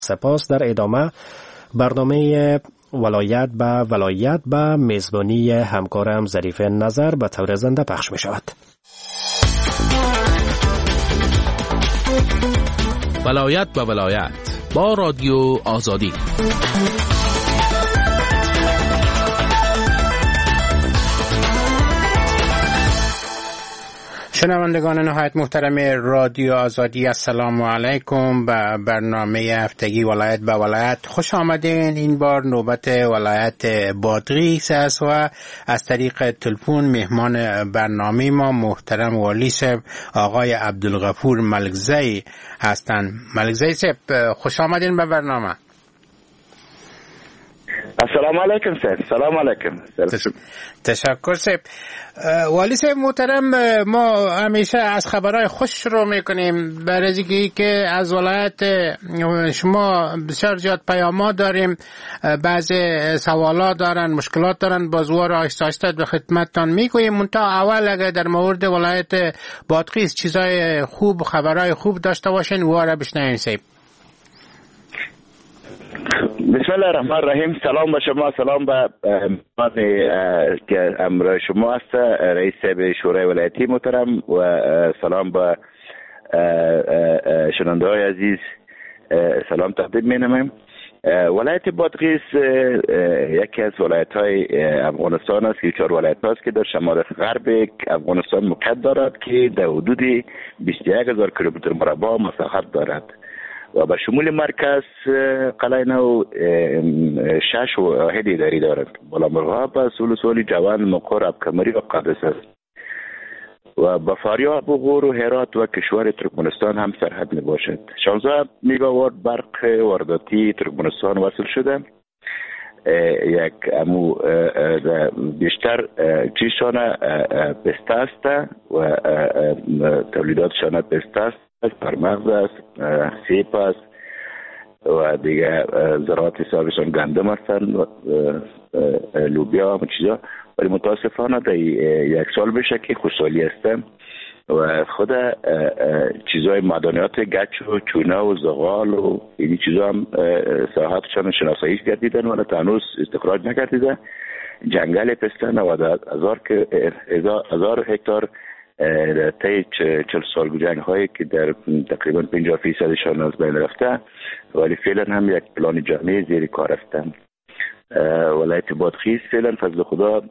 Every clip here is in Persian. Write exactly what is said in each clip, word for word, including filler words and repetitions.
سپاس. در ادامه برنامه ولایت به ولایت به میزبانی همکارم ظریف نظر به طور زنده پخش می شود. ولایت به ولایت با رادیو آزادی. شنوندگان نهایت محترم رادیو آزادی، السلام علیکم. به برنامه هفتگی ولایت به ولایت خوش آمدین. این بار نوبت ولایت بادغیس است و از طریق تلفن مهمان برنامه ما محترم والی صاحب آقای عبدالغفور ملکزی هستند. ملکزی صاحب خوش آمدین به برنامه. السلام علیکم سر. سلام علیکم. تشکر صاحب. والی صاحب محترم، ما همیشه از خبرهای خوش رو میکنیم برای که از ولایت شما بسیار زیاد پیام‌ها داریم، بعضی سوالات دارن، مشکلات دارن، بازوار آهسته آهسته به خدمتتان میگوییم. منتها اول اگر در مورد ولایت بادغیس چیزای خوب، خبرهای خوب داشته باشین واره بشنویم صاحب. بسم الله الرحمن الرحیم. سلام به شما، سلام به مهمان که امروز شما است، رئیس شورای ولایتی محترم، و سلام به شنونده های عزیز، سلام تقدیم می نمایم. ولایت بادغیس یکی از ولایت های افغانستان است که چهار ولایت است که در شمال غرب افغانستان موقعیت دارد که در حدود بیست و یک هزار کیلومتر مربع مساحت دارد و به شمول مرکز قلعه نو شش واحد اداری دارد. بالامرغاب است، ولسوالی جوان، مقر، ابکمری و قادس است و با فاریاب و غور و هرات و کشور ترکمنستان هم سرحد می باشد. شانزده میگاوات برق وارداتی ترکمنستان وصل شده. یک امو بیشتر چیشان پسته است و تولیداتشان پسته است، پرمغز است، سیب است و دیگه زراعت حسابشان گندم هستند و لوبیا و چیزا، ولی متاسفانه در یک سال بشه که خشکسالی هستند و خود چیزای معدنیات گچ و چونه و زغال و این چیزا هم ساحتشان شناسایی گردیدن و هنوز استخراج نکردیده. جنگل پسته نود هزار هکتار طی چل سال جنگ هایی که در تقریبا پنجاه فیصدشان از بین رفته، ولی فعلا هم یک پلان جامعه زیر کار هستند. ولایت بادغیس فعلا فضل خدا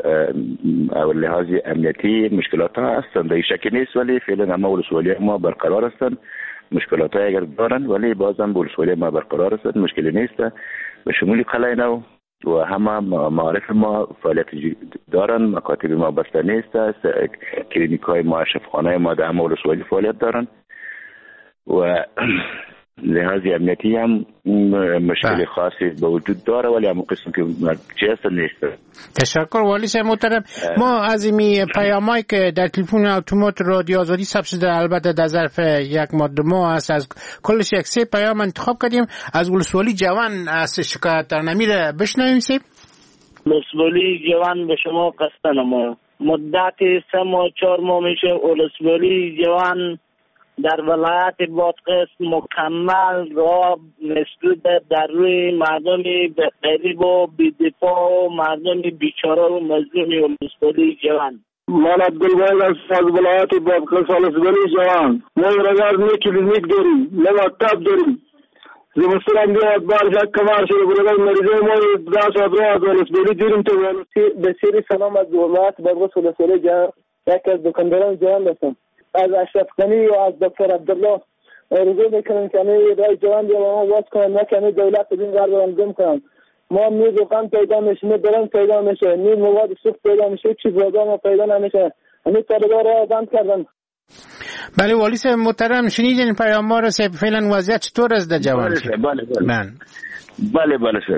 اول لحاظ امنیتی مشکلات ها هستند، در شکی نیست، ولی فعلا همه ولسوالی ما برقرار هستند. مشکلات ها اگر دارن ولی بازم ولسوالی ما برقرار هستند، مشکلی نیست. به شمول قلعه نو و همه معارف ما فعالیت دارن، مکاتب ما بسته نیست است، کلینیک های ما، اشرافخانه ما در همه ولسوالی فعالیت دارن و لحاظ امنیتی هم مشکل خاصی به وجود داره، ولی همون قسم که چی هست نیست. تشکر والی صاحب محترم. ما از این پیامایی که در تلفن اتومات رادیو آزادی ثبت شده، البته در ظرف یک ماه دو ماه است، از کلش یک سه پیام انتخاب کردیم. از ولسوالی جوان از شکایت در نمیره بشنویم صاحب. ولسوالی جوان به شما قصد نما مدت سه ماه چهار ماه میشه ولسوالی جوان در ولایت بادغیس مکمل را مسدود در روی مردم غریب و بی‌دفاع و مردم بیچاره و مظلوم ولسوالی جوان. من عبدالوهید از ولایت بادغیس ولسوالی جوان. ما رگاز می کلینیک داریم، ما مکتب داریم. زمستان هم بیاد بارش کمار شده برای مریضای ما دست ابرو از ولسوالی داریم. تو بسیاری سلام از ولایت بادغیس ولسوالی جوان. یک از دکانداران جوان هستم. از اشرف غنی و از دکتر عبدالله رجوع میکنم که همه رای جوان دیگه ما واس کنم، نه که همه دولت بدین قرار انجام کنم. ما میز و قم پیدا میشه، می برن پیدا میشه، نیم مواد سوخت پیدا میشه، چیز وضع ما پیدا نمیشه. همه طالبان را بند کردن. بله والی صاحب محترم، شنیدین این پیام ما رو صاحب؟ فعلا وضعیت چطور است در جوان؟ بله بله بله. بله بله صاحب.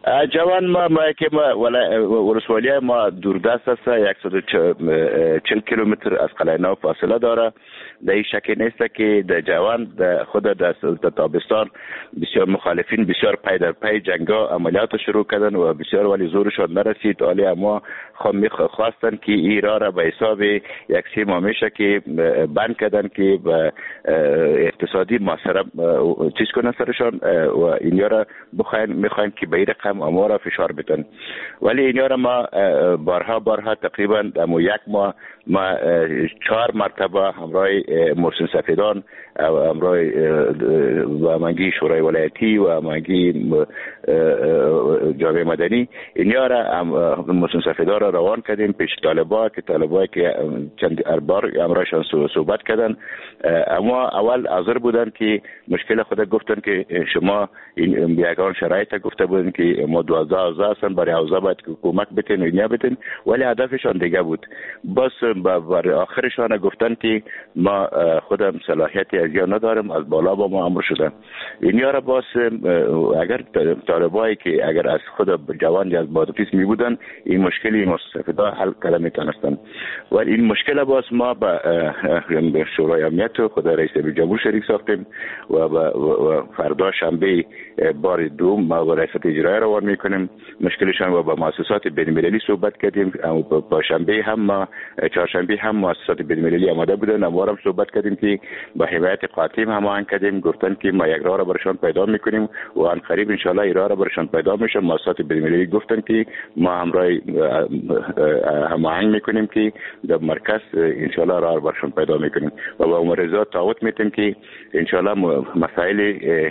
جوان ما ما که ما ولسوالی ما دوردست است، صد و چهل کیلومتر از قلعه نو فاصله داره. در این شک نیست که در جوان در خود در تابستان بسیار مخالفین بسیار پی در پی جنگا عملیات شروع کردن و بسیار ولی زورشان نرسید. ولی اما خواستن که این راه را به حساب یک سه ماه میشه که بند کردن که به اقتصادی محاصره چیز کنن سرشان و اینیا را بخواین میخواین که به این رقم اما را فشار بدن. ولی اینیا را ما بارها بارها تقریبا اما یک ماه ما چهار مرتبه همراه محسن سفیدان و همراه و منگی شورای ولایتی و منگی جامعه مدنی اینیا را محسن سفیدان را روان کردیم پیش طالبا که طالبا که چند بار همراهشان صحبت کردن. اما اول حاضر بودن که مشکل خود گفتن که شما این یگان شرایط گفته بودن که ما دوازده حوزه هستن برای حوزه باید کمک بتین و اینیا بتین، ولی هدفشان دیگه بود. بس برای آخرشان گفتن که ما خودم صلاحیتی از یا ندارم، از بالا با ما امر شدن. اینیا را باز اگر طالبایی که اگر از خود جوان از بادپیس می بودن این مشکلی مستفیدا حل کردن میتونستن. ولی این مشکل باز ما به شورای امنیت خود رئیس جمهور شریک ساختیم و, و فردا شنبه بار دوم ما با رئیس اجرایی روان میکنیم مشکلشان و با مؤسسات بین‌المللی صحبت کردیم. با شنبه هم ما چهارشنبه هم مؤسسات بین‌المللی آماده بودن، ما هم صحبت کردیم که با حمایت قاطع هماهنگ کردیم، گفتن که ما یک راه را برشان پیدا میکنیم و ان قریب ان شاء الله این راه را برشان پیدا میشه. مؤسسات بین‌المللی گفتن که ما همراه هماهنگ میکنیم که در مرکز ان شاء الله راه برشان پیدا میکنیم و با مبارزات تعهد میتیم که ان شاء الله مسائل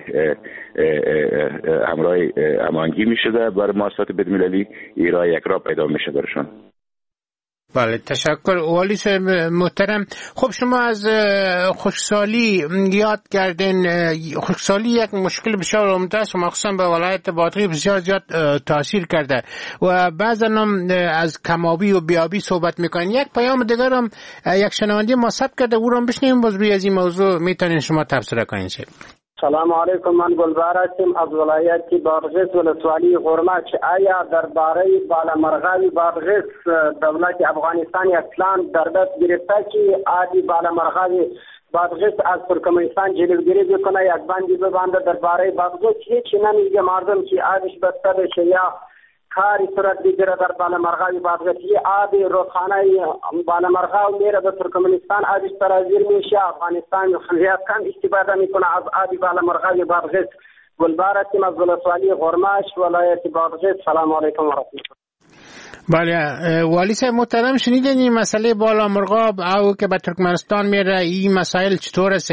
همراه هماهنگی میشه بر مؤسسات بین‌المللی این راه یک راه پیدا میشه برشان. بله تشکر والی صاحب محترم. خب شما از خشکسالی یاد کردین. خشکسالی یک مشکل بسیار عمده است، مخصوصا به ولایت بادغیس بسیار زیاد تاثیر کرده و بعضا هم از کمابی و بیابی صحبت میکنین. یک پیام دیگر هم یک شنونده ما ثبت کرده، او رو بشنویم باز روی از این موضوع میتونین شما تبصره کنین. سلام علیکم، من گلبهر هستم از ولایت بادغیس ولسوالی غرمچ. آیا درباره بالامرغی بادغیس دولت افغانستان یک پلان در دست گرفته که آبی بالامرغی بادغیس از ترکمنستان جلوگیری بکنه، یک بندی ببنده درباره بادغیس؟ هیچ نمیگه مردم که آبش بسته بشه یا کاری صورت بگیره در بالامرغی بادغیس. یه آب رودخانه بالامرغی میره به ترکمنستان، آبش سرازیر میشه. افغانستان زیاد کم استفاده میکنه از آب بالامرغی بادغیس. گلبهر هستیم از ولسوالی غرمش ولایت بادغیس. سلام علیکم و رحمت الله. بله والی صاحب محترم، شنیدین این مسئله بالامرغاب او که به ترکمنستان میره، این مسائل چطور است؟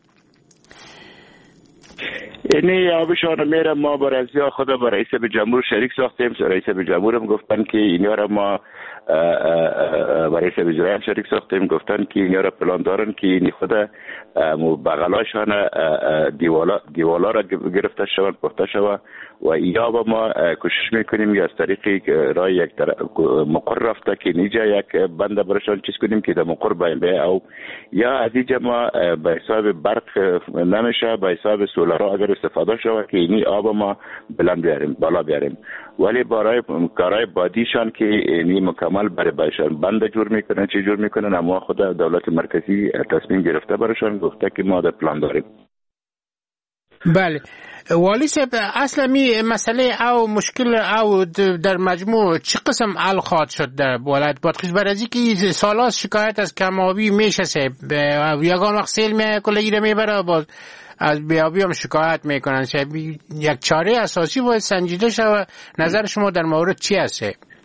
اینی آبشان میره. ما با رضا خدا با رئیس جمهور شریک ساختیم. رئیس جمهور هم گفتن که اینا را ما با رئیس اجرایی هم شریک ساختیم، گفتن که اینا را پلان دارن که این خدا بغلاشان دیوالا دیوالا را گرفته شوند پخته شود و یا با ما کوشش میکنیم یا از طریق راه یک مقر رفته که نیجا یک بنده برشان چیز کنیم که در مقر باید او یا از اینجا ما به حساب برق نمیشه، به حساب سولارا اگر استفاده شود که اینی آب ما بلند بیاریم بالا بیاریم. ولی برای کارهای بادیشان که اینی مکمل برای بایشان بنده جور میکنن چی جور میکنن، اما خود دولت مرکزی تصمیم گرفته برشان گفته که ما در پلان داریم. بله والی صاحب، اصلا می مسئله او مشکل او در مجموع چه قسم حل خواهد شد در ولایت بادغیس؟ برای اینکه سالاست شکایت از کمابی میشه صاحب، یگان وقت سیل می کلگی رو میبره باز از بیابی هم شکایت میکنن. یک چاره اساسی باید سنجیده شود. نظر شما در مورد چی هست؟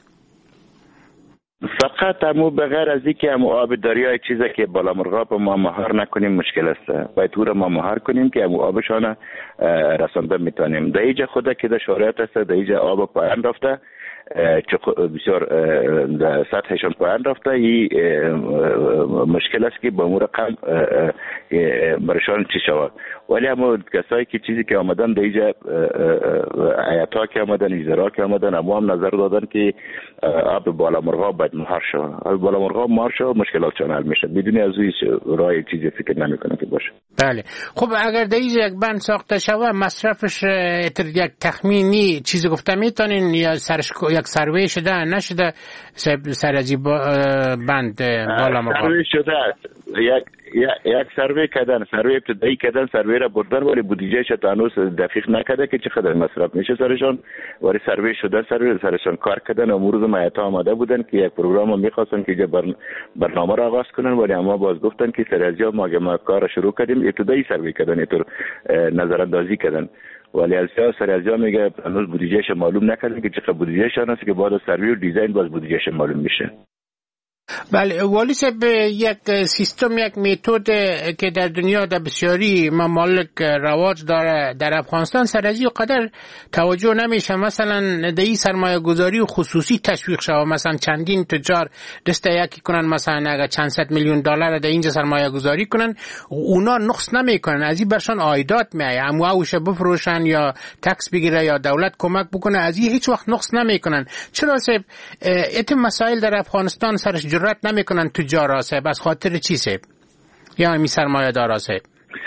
فقط امو بغیر از اینکه امو آب دریای چیزی که بالا مرغاب ما مهار نکنیم مشکل است. باید او را ما مهار کنیم که امو آبشان رسانده میتونیم. در اینجا خود که در شرایط است، در اینجا آب پایان رفته بسیار در سطحشان پایین رفته. این مشکل است که به امور رقم برشان چی شود. ولی اما کسایی که چیزی که آمدن در اینجا آیتا که آمدن اجزرا که آمدن اما هم نظر دادن که آب بالا مرغا باید مهار شود. آب بالا مرغا مهار شود مشکلات چون حل میشه. بدون از این راه چیزی فکر نمیکنم که باشه. بله. خب اگر در اینجا یک بند ساخته شود مصرفش یک تخمینی چیزی گفته میتونین یا سرش یک سروی شده نشده سر از این بند بالا مرغا؟ سروی شده یک یک سروی کردن، سروی ابتدایی کردن، سروی را بردن ولی بودجهش تا هنوز دقیق نکرده که چقدر مصرف میشه سرشان. ولی سروی شده سروی سرشان کار کردن. امروز مایتا آماده بودن که یک پروگرام رو میخواستن که بر... برنامه را آغاز کنن ولی اما باز گفتن که سرازیا ما ما کار شروع کردیم ابتدایی سروی کردن اینطور نظر اندازی کردن ولی از سرازیا میگه هنوز بودجهش معلوم نکردن که چقدر بودجهش هست که بعد از سروی و دیزاین باز بودجهش معلوم میشه. بله والی صاحب یک سیستم یک متد که در دنیا در بسیاری ممالک رواج داره در افغانستان سر از این قدر توجه نمیشه. مثلا در این سرمایه گذاری خصوصی تشویق شود. مثلا چندین تجار دست یکی کنن مثلا اگر چند صد میلیون دلار در اینجا سرمایه گذاری کنن اونا نقص نمیکنن از این برشان عایدات میایه امواوش بفروشن یا تکس بگیره یا دولت کمک بکنه از این هیچ وقت نقص نمیکنن. چرا صاحب ایت مسائل در افغانستان سرش جرأت نمیکنن تجارا صاحب؟ از خاطر چی صاحب؟ یا می سرمایه دارا صاحب؟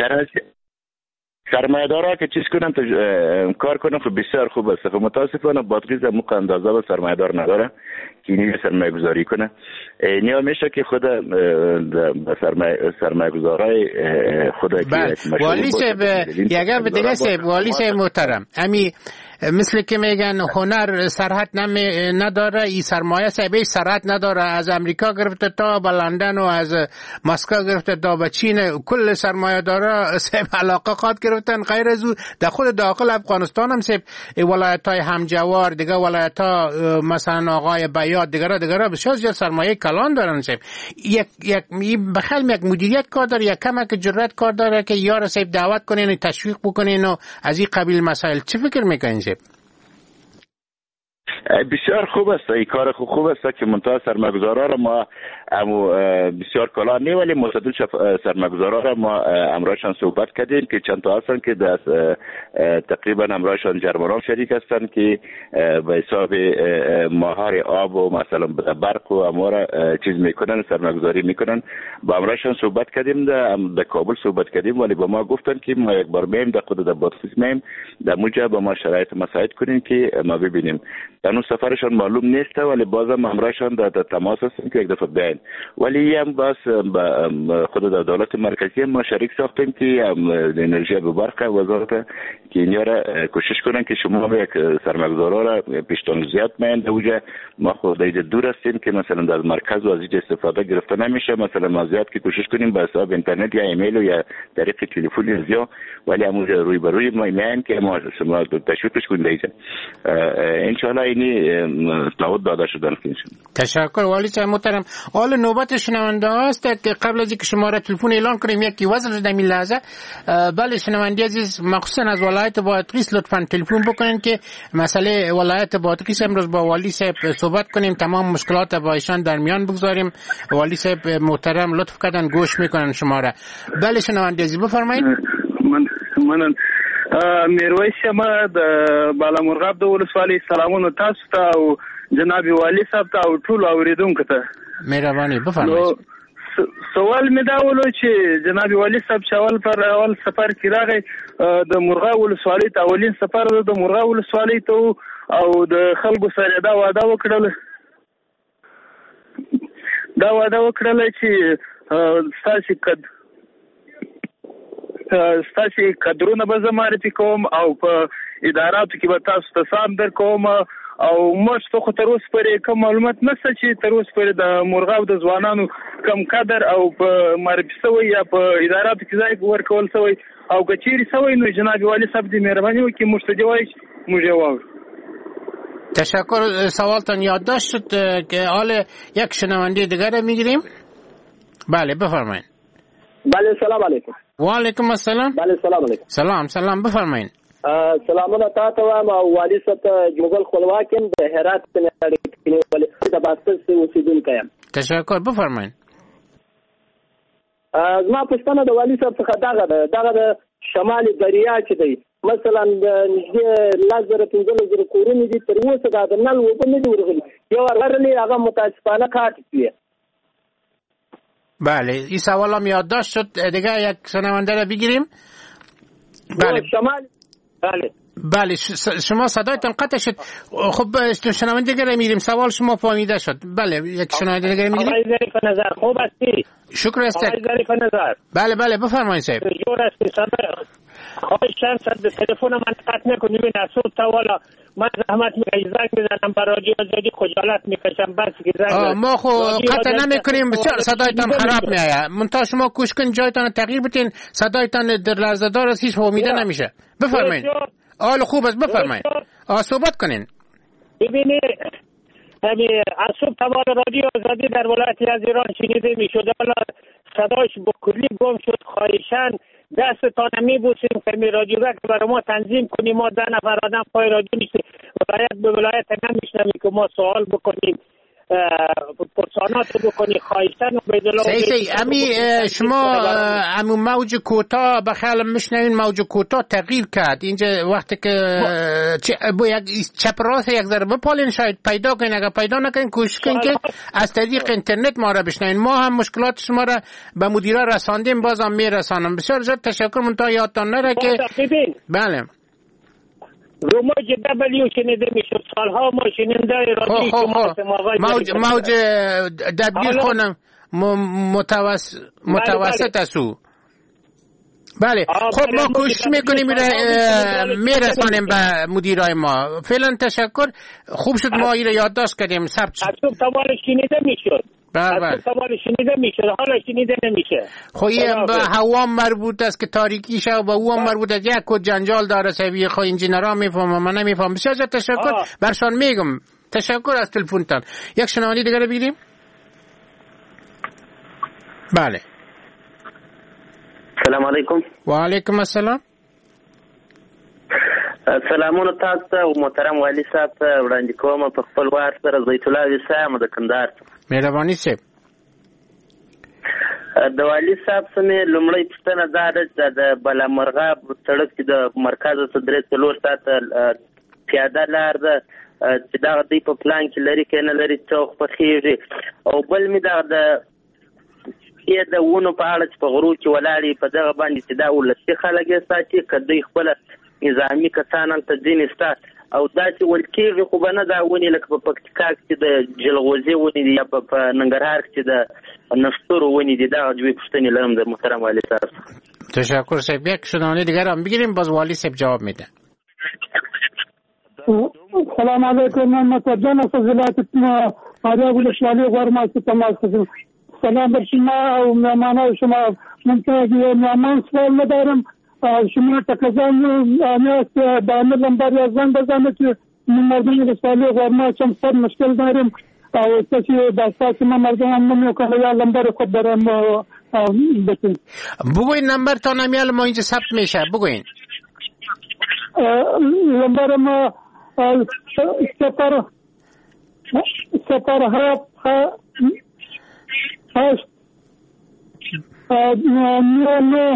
سرمایه دارا که چیز کنن تج... کار کنن خب بسیار خوب است. خب متاسفانه بادغیس موقع اندازه به سرمایه دار نداره که اینی سرمایه گذاری کنه. نیا میشه که خود سرمایه سرمایه گذارای خود که والی صاحب یگه به دیگه صاحب والی صاحب محترم امی مثل که میگن هنر سرحد نمی نداره این سرمایه صاحبش سرحد نداره. از امریکا گرفته تا به لندن و از مسکو گرفته تا به چین کل سرمایه داره صاحب علاقه خود گرفتن. غیر از او در خود داخل افغانستان هم صاحب ولایت های همجوار دیگه ولایت ها مثلا آقای بیات دیگه دیگه بسیار زیاد سرمایه کلان دارن صاحب. یک یک بخل یک مدیریت کار داره یک کمک جرأت کار داره که یار صاحب دعوت کنین تشویق بکنین و از این قبیل مسائل چه فکر میکنین؟ بسیار خوب است این کار خوب خوب است که منتها سرمایه‌گذارا را ما امو بسیار کلا نه ولی مصدق سرمایه‌گذارا را ما امرایشان صحبت کردیم که چند تا هستن که در تقریبا امرایشان جرمنان شریک هستن که به حساب ماهر آب و مثلا برق و امور چیز میکنن سرمایه‌گذاری میکنن. با امرایشان صحبت کردیم در کابل صحبت کردیم ولی با ما گفتن که ما یک بار میم در خود در بادغیس میم در موجب با ما شرایط مساعد کنین که ما ببینیم. اون سفرشان معلوم نیست ولی بازم امرایشان در تماس هستیم که یک دفعه بیاین. ولی هم باز خود در دولت مرکزی ما شریک ساختیم که انرژی به برق وزارت که اینیا را کوشش کنن که شما یک سرمایه‌گذارا را پیشتان زیاد میان دوجه ما خود اینجا دور هستیم که مثلا در مرکز و از اینجا استفاده گرفته نمیشه. مثلا ما زیاد که کوشش کنیم به حساب اینترنت یا ایمیل و یا طریق تلفن زیاد ولی همون روی به روی ما میان که ما شما تشویقش کنید اینجا ان شاء الله اینی تعهد داده شدن که تشکر والی صاحب محترم. حال نوبت شنونده هاست که قبل از اینکه شماره تلفن اعلان کنیم یکی وصل در این لحظه. بله شنونده عزیز مخصوصا از ولایت بادغیس لطفاً تلفن بکنین که مسئله ولایت بادغیس امروز با والی صاحب صحبت کنیم تمام مشکلات با ایشان در میان بگذاریم. والی صاحب محترم لطف کردن گوش میکنن شماره. بله شنونده عزیز بفرمایید. من من میرویس شمه د بالامرغاب د ولسوالۍ سلامونه تاسو ته او جناب والی صاحب ته او ټول اوریدونکو ته مهرباني بفرمایئ. سوال می دا ولو چې جناب والی صاحب شاول پر اول سفر کې راغی د مرغا ولسوالۍ ته اولین سفر د مرغا ولسوالۍ ته او د خلکو سره دا وعده وکړل دا وعده وکړل چې تاسو کد ستاسو کډرونه به زه معرفي کوم او په اداراتو کې به تاسو ته سام در کوم او موږ ته خو تر اوسه پورې کوم معلومات نشته چې تر اوسه پورې د مرغاو د ځوانانو کم قدر او په معرفي شوی یا په اداراتو کې ځای ورکول شوی او که چیرې شوی نو جناب والی صاحب دې مهرباني وکړي موږ ته دې وایي موږ یې واورو. تشکر. سوالتان یادداشت شد که حال یک شنونده دیگر رو میگیریم. بله بفرمایید. بله سلام علیکم. و علیکم السلام. بله سلام علیکم. سلام سلام بفرمایید. سلامونه تاسو وایم او والي صاحب مغل خپلواک یم د هرات څخه د باسس اوسیدونکی یم. تشکر، بفرمایئ. زما پوښتنه د والي صاحب څخه دغه ده دغه د شمالي دریا چې دی مثلا د نږدې لس زره پنځلس زره کورونه دي تر اوسه دا د نل اوبه نه دي ورغلي یو ورغلی هغه متاسفانه کاټ شوی. بله این سوال هم یادداشت شد. دیگه یک شنونده را بگیریم. بله شمال بله بله شما صدایتان قطع شد. خب شنونده دیگه را میگیریم. سوال شما فهمیده شد. بله یک شنونده دیگه را میگیریم. آقای ظریف نظر خوب هستی؟ شکر است. آقای ظریف نظر بله بله بفرمایید صاحب. جور هستی صدای خواهشان صد تلفن من قطع نکنی بین اصول تا والا من زحمت میکنم زنگ میزنم برای رادیو آزادی خجالت میکشم بس که زنگ ما خو قطع نمیکنیم. بسیار صدایتان خراب میآید. منتها شما کوشش کن جایتان تغییر بدین. صدایتان در لرزه دار است هیچ فهمیده نمیشه. بفرمایید. حال خوب است بفرمایید. آ صحبت کنین. ببینید همین اصول تا والا رادیو آزادی در ولایت از ایران شنیده میشد. حالا صدایش با کلی گم شد. خواهشان دستتان میبوسیم که می رادیو که برای ما تنظیم کنیم. ما ده نفر آدم پای رادیو نیستیم. ولایت به ولایت نمیشنویم که ما سوال بکنیم پرسانات بکنی خواهشتن و بیدلا. سی سی امی شما امو موج کوتا بخیال میشنوین. موج کوتا تغییر کرد اینجا وقتی که با یک چپ راست یک ذره بپالین شاید پیدا کنین. اگر پیدا نکنین کوشش کنین که از طریق اینترنت ما را بشنوین. ما هم مشکلات شما را به مدیرا رساندیم باز هم میرسانم. بسیار زیاد تشکر. منتها یادتان نره که بله روموج دبلیو شنیده میشد. سالها ما شنیده رادیو شما موج موج دبلیو خونم متوسط متوسط اسو. بله خب ما کوشش میکنیم میرسانیم به مدیرای ما. فعلا تشکر. خوب شد ما این را یادداشت کردیم. ثبت شد. اصلا تمام شنیده میشد. بله بله تمام شنیده میشد. حالا شنیده نمیشه. خب این به هوا مربوط است که تاریکی شه و به او مربوط است. یک کد جنجال داره سوی خو انجینرها میفهمم من نمیفهمم. بسیار تشکر. برشان میگم تشکر از تلفنتان. یک شنونده دیگه بگیریم. بله السلام علیکم. و علیکم السلام. سلامونه تاسو ته او محترم والي صاحب ته وړاندې کوم په خپل وار سره زیت الله وسام د کندهار. مهرباني صاحب. د والي صاحب سمې لومړی پوښتنه دا ده د بالامرغاب سړک کې د مرکز څخه درې څلور ساعته پیاده لار ده چې دا د په پلان کې لري کې نه لري څوک په خېږي او بل می دا د یې د ونو په اړه چې په غرو کې ولاړې په دغه باندې چې دا ولسي خلک یې ساتي که دوی خپل نظامي کسان هلته ځینې سته او داسې ویل کېږي خو به نه دا ونې لکه په پکتیکا کې د جلغوزي ونې دي یا په ننګرهار کې د نښترو ونې دي. دغه دوې پوښتنې لرم د محترم والي صاحب. تشکر صاحب. یک شنونده دیگر هم بگیریم باز والي صاحب جواب میده. سلام علیکم. من متوجه از ولایت آریاب ولسوالی غورماس تماس هستم. سلام بر شما و مهمانان شما. من که مهمان سوال ندارم. شما تقاضا میاست با نمبر یا زنگ بزنید که مردم ولسوالی غورماس هم سر مشکل داریم او کسی داستا ما مردم هم نمیکنه یا نمبر خود برام بتین. بگوین نمبر تا نمیال ما اینجا ثبت میشه. بگوین نمبر ما سپر سپر هفت هشت نو نو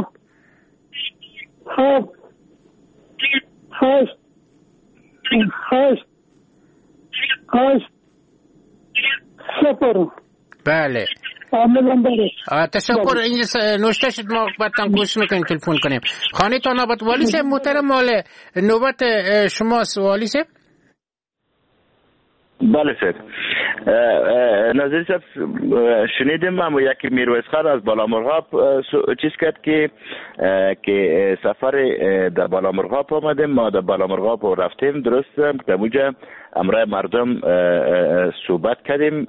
هفت هشت هشت هشت سپر. بله تشکر. اینجا نوشته شد. ما بعدتان کوشش میکنیم تلفن کنیم. خانه تا نوبت والی صاحب محترم مال نوبت شماست والی صاحب. بله صاحب. نظیر صاحب شنیدیم اما یکی میرویس خان از بالامرغاب چیز کرد که که سفر در بالامرغاب آمدیم. ما در بالامرغاب رفتیم درست در موجه امرای مردم صحبت کردیم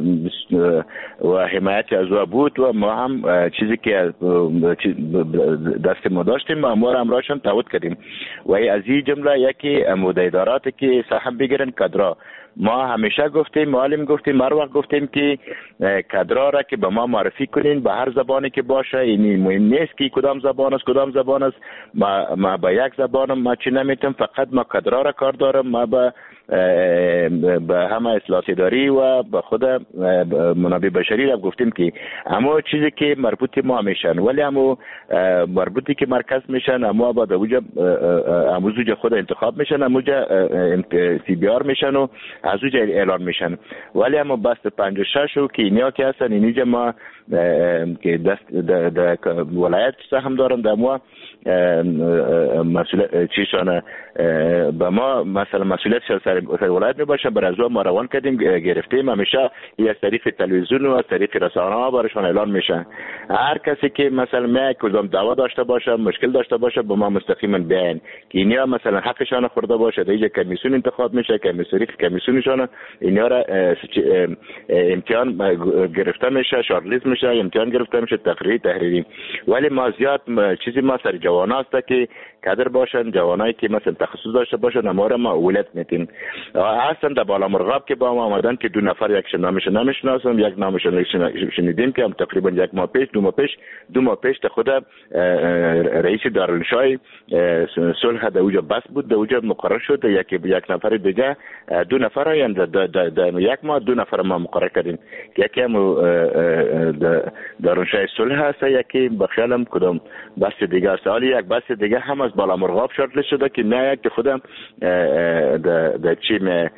و حمایت از او بود و ما هم چیزی که دست ما داشتیم ما را امرایشان تعهد کردیم و از این جمله یکی مدیداراتی که سهم بگیرن کدرا ما همیشه گفتیم، معلم گفتیم، هر وقت گفتیم که کادرها را که به ما معرفی کنین به هر زبانی که باشه. اینی مهم نیست که کدام زبان است کدام زبان است. ما ما با یک زبانم ما چی نمیتونم، فقط ما کادرها را کار دارم. ما به به همه اصلاح اداری و به خود منابع بشری را گفتیم که اما چیزی که مربوط ما میشن، ولی اما مربوطی که مرکز میشن اما با دوجا اموزوج خود انتخاب میشن، اموجا سی بی آر میشن و از اوجا اعلان میشن. ولی اما بست پنج و شش و کینیا که هستن اینجا ما که دست د ولایت سهم دارن در ما مسئولیت چیشانه با ما مثلا مسئولیت سر ولایت میباشه. برای از ما روان کردیم گرفتیم، همیشه از طریق تلویزیون و از طریق رسانه ها براشون اعلان میشه. هر کسی که مثلا ما کدام دعوا داشته باشه مشکل داشته باشه با ما مستقیما بیان که اینا مثلا حقشان خورده باشه دیگه کمیسیون انتخاب میشه، کمیسیون کمیسیونشون اینا را امتحان گرفته میشه، شارلیز میشه، امتحان گرفته میشه، تقریر تحریری. ولی ما زیاد چیزی ما سر جوان هست که کادر باشن، جوانایی که مثلا تخصص داشته باشن ما را ما اولت میتیم. اصلا در بالا مرغاب که با ما آمدن که دو نفر یک نامش نمیشناسم، یک نامش شنیدیم که هم تقریبا یک ماه پیش دو ماه پیش دو ماه پیش تا خود رئیس دارالانشای صلح در اوجا بس بود، در اوجا مقرر شد یک یک نفر دیگه دو نفر یعنی در یک ماه دو نفر ما مقرر کردیم. یکی هم دارالانشای صلح هست، یکی بخیالم کدام بس دیگه است. حالی یک بس دیگه هم از بالا مرغاب شرط شده که نه یک خودم در چی می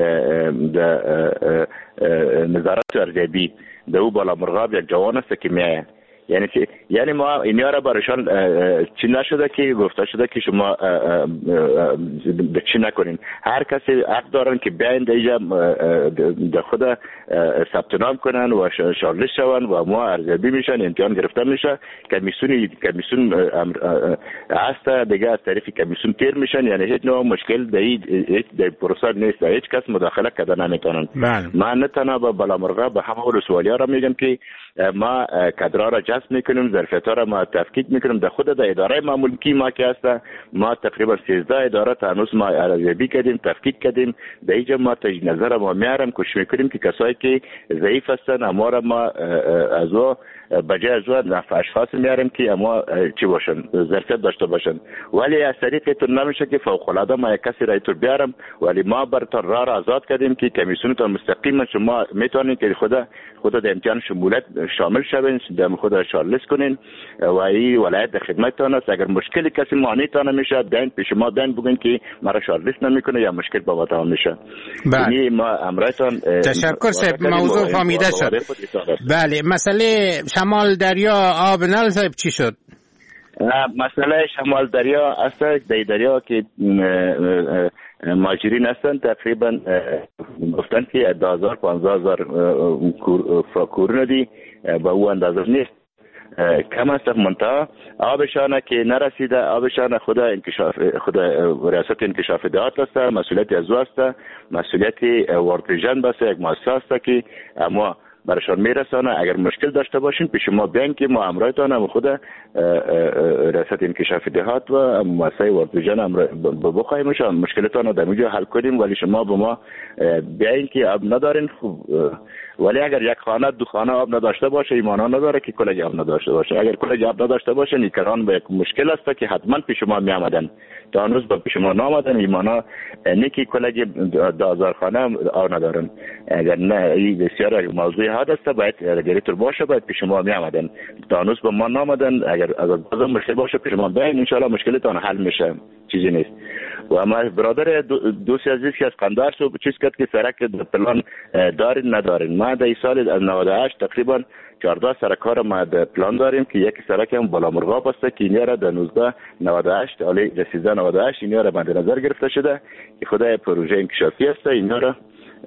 در نظارت ارزیابی در او بالا مرغاب یک جوان است که میایه. یعنی یعنی ما اینا را برایشان چی نشده که گفته شده که شما به چی نکنین. هر کسی حق دارن که بیاین اینجا در خود ثبت نام کنن و شارلش شون و ما ارزیابی میشن، امتحان گرفته میشه. کمیسیون کمیسیون هست دیگه از طریق کمیسیون تیر میشن. یعنی هیچ نوع مشکل در هیچ در پروسه نیست، هیچ کس مداخله کرده نمیتونن. من نه تنها به بالا مرغاب به همه رسوالیا را میگم که ما کادرها را جذب میکنیم، ظرفیت‌ها را ما تفکیک میکنیم. در خود در اداره مامولکی ما که هست ما تقریبا سیزده اداره تا هنوز ما ارزیابی کردیم، تفکیک کردیم. در اینجا ما تجدید نظر ما میارم کوشش میکنیم که کسایی که ضعیف هستن اما را ما از او بجای از او نفع اشخاص میاریم که اما چی باشن، ظرفیت داشته باشن. ولی از طریق ایتون نمیشه که فوق العاده ما یک کسی را ایتون بیارم. ولی ما براتون راه را آزاد کردیم که کمیسیونتون مستقیما شما میتونید که خود خود در امتحان شمولیت شامل شوین، در خود شارلس کنین و این ولایت در خدمتتان است. اگر مشکلی کسی مانعتان میشه بیاین پیش ما، بیاین بگین که مرا شارلس نمیکنه یا مشکل با تمام میشه. یعنی ما امرایتان تشکر صاحب، موضوع فهمیده شد. بله، مسئله شمال دریا آب نل صاحب چی شد؟ مسئله شمال دریا است. در دریا که ماجرین هستن تقریبا گفتن که دو هزار پانزده هزار کورونه دی با او اندازه نیست، کم است. منتها آبشان که نرسیده، آبشان خود انکشاف خود ریاست انکشاف دهات است، مسئولیت از او است، مسئولیت ورتیژن بس یک مؤسسه است که اما برشان میرسانه. اگر مشکل داشته باشین پیش ما بیاین که ما امرایتان هم خود ریاست انکشاف دهات و مؤسسه ورتیژن امر بخوایم شان مشکلتان رو در اونجا حل کنیم. ولی شما به ما بیاین که آب ندارین خوب. ولی اگر یک خانه دو خانه آب نداشته باشه ایمانا نداره که کلج آب نداشته باشه. اگر کلج آب نداشته باشه نیکران به یک مشکل است که حتما پیش ما می آمدن. تا هنوز با پیش ما نامدن ایمانا نه که کلج دو هزار خانه آب ندارن. اگر نه این بسیار موضوع حاد است باید گریتر باشه باید پیش ما می آمدن. تا هنوز با ما نامدن. اگر از از مشکل باشه پیش ما بیاین ان شاء الله مشکلتون حل میشه، چیزی نیست. و اما برادر دوست عزیز که از قندار سو چیز کرد که سرک پلان دارین ندارین. ما در سال از نود و هشت تقریبا چهارده سرکار ما در پلان داریم که یک سرک هم بالا مرغاب است که اینا را در نوزده نود و هشت حالی در سیزده نود و هشت اینا را مد نظر گرفته شده که خدای پروژه انکشافی است. اینا را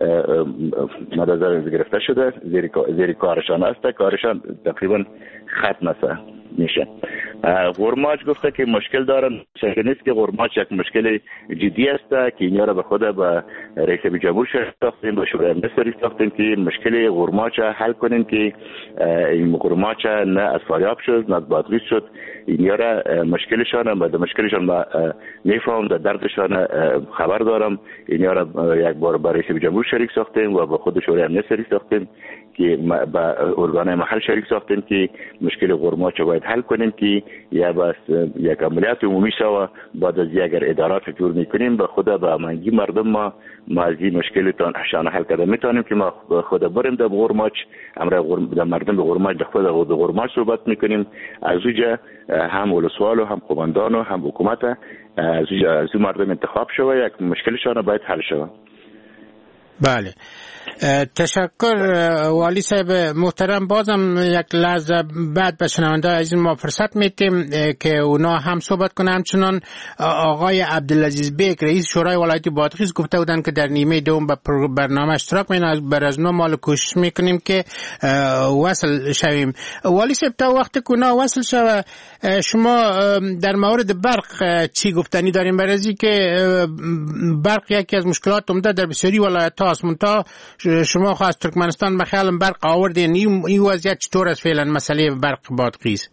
مد نظر گرفته شده، زیر زیر کارشان است، کارشان تقریبا ختم است. میشه. غرماچ گفته که مشکل دارن، شک نیست که غرماچ یک مشکل جدی است که اینا را به خود به رئیس جمهور شریک ساختیم، به شورای ملی شریک ساختیم که مشکل غرماچ حل کنیم که این غرماچ نه از فاریاب شد نه بادغیس شد. اینا را مشکلشان و مشکلشان ما میفهم، در دردشان خبر دارم. اینا را یک بار به رئیس جمهور شریک ساختیم و به خود شورای ملی شریک ساختیم که با ارگان محل شریک ساختیم که مشکل غرماچ باید حل کنیم که یا بس یک عملیات عمومی شوه. بعد از اگر ادارات جور میکنیم به خدا به امنگی مردم ما ما از این مشکلتان شان حل کرده میتونیم که ما خود بریم در غرماچ، امر مردم به غرماچ خود در غرماچ صحبت میکنیم. از اونجا هم ولسوال و هم قماندان و هم حکومت از اونجا از اون مردم انتخاب شوه، یک مشکلشان باید حل شوه. بله، تشکر والی صاحب محترم. بازم یک لحظه بعد به شنونده عزیز ما فرصت میتیم که اونا هم صحبت کنن. همچنان آقای عبدالعزیز بیگ رئیس شورای ولایت بادغیس گفته بودن که در نیمه دوم به برنامه اشتراک میکنن. بر از نو مال کوشش میکنیم که وصل شویم. والی صاحب تا وقتی که اونا وصل شوه شما در مورد برق چی گفتنی داریم؟ برای از که برق یکی از مشکلات عمده در بسیاری ولایت هاست. منتها شما خو از ترکمنستان بخیالم برق آوردین، این وضعیت چطور است فعلا مسئله برق بادغیس؟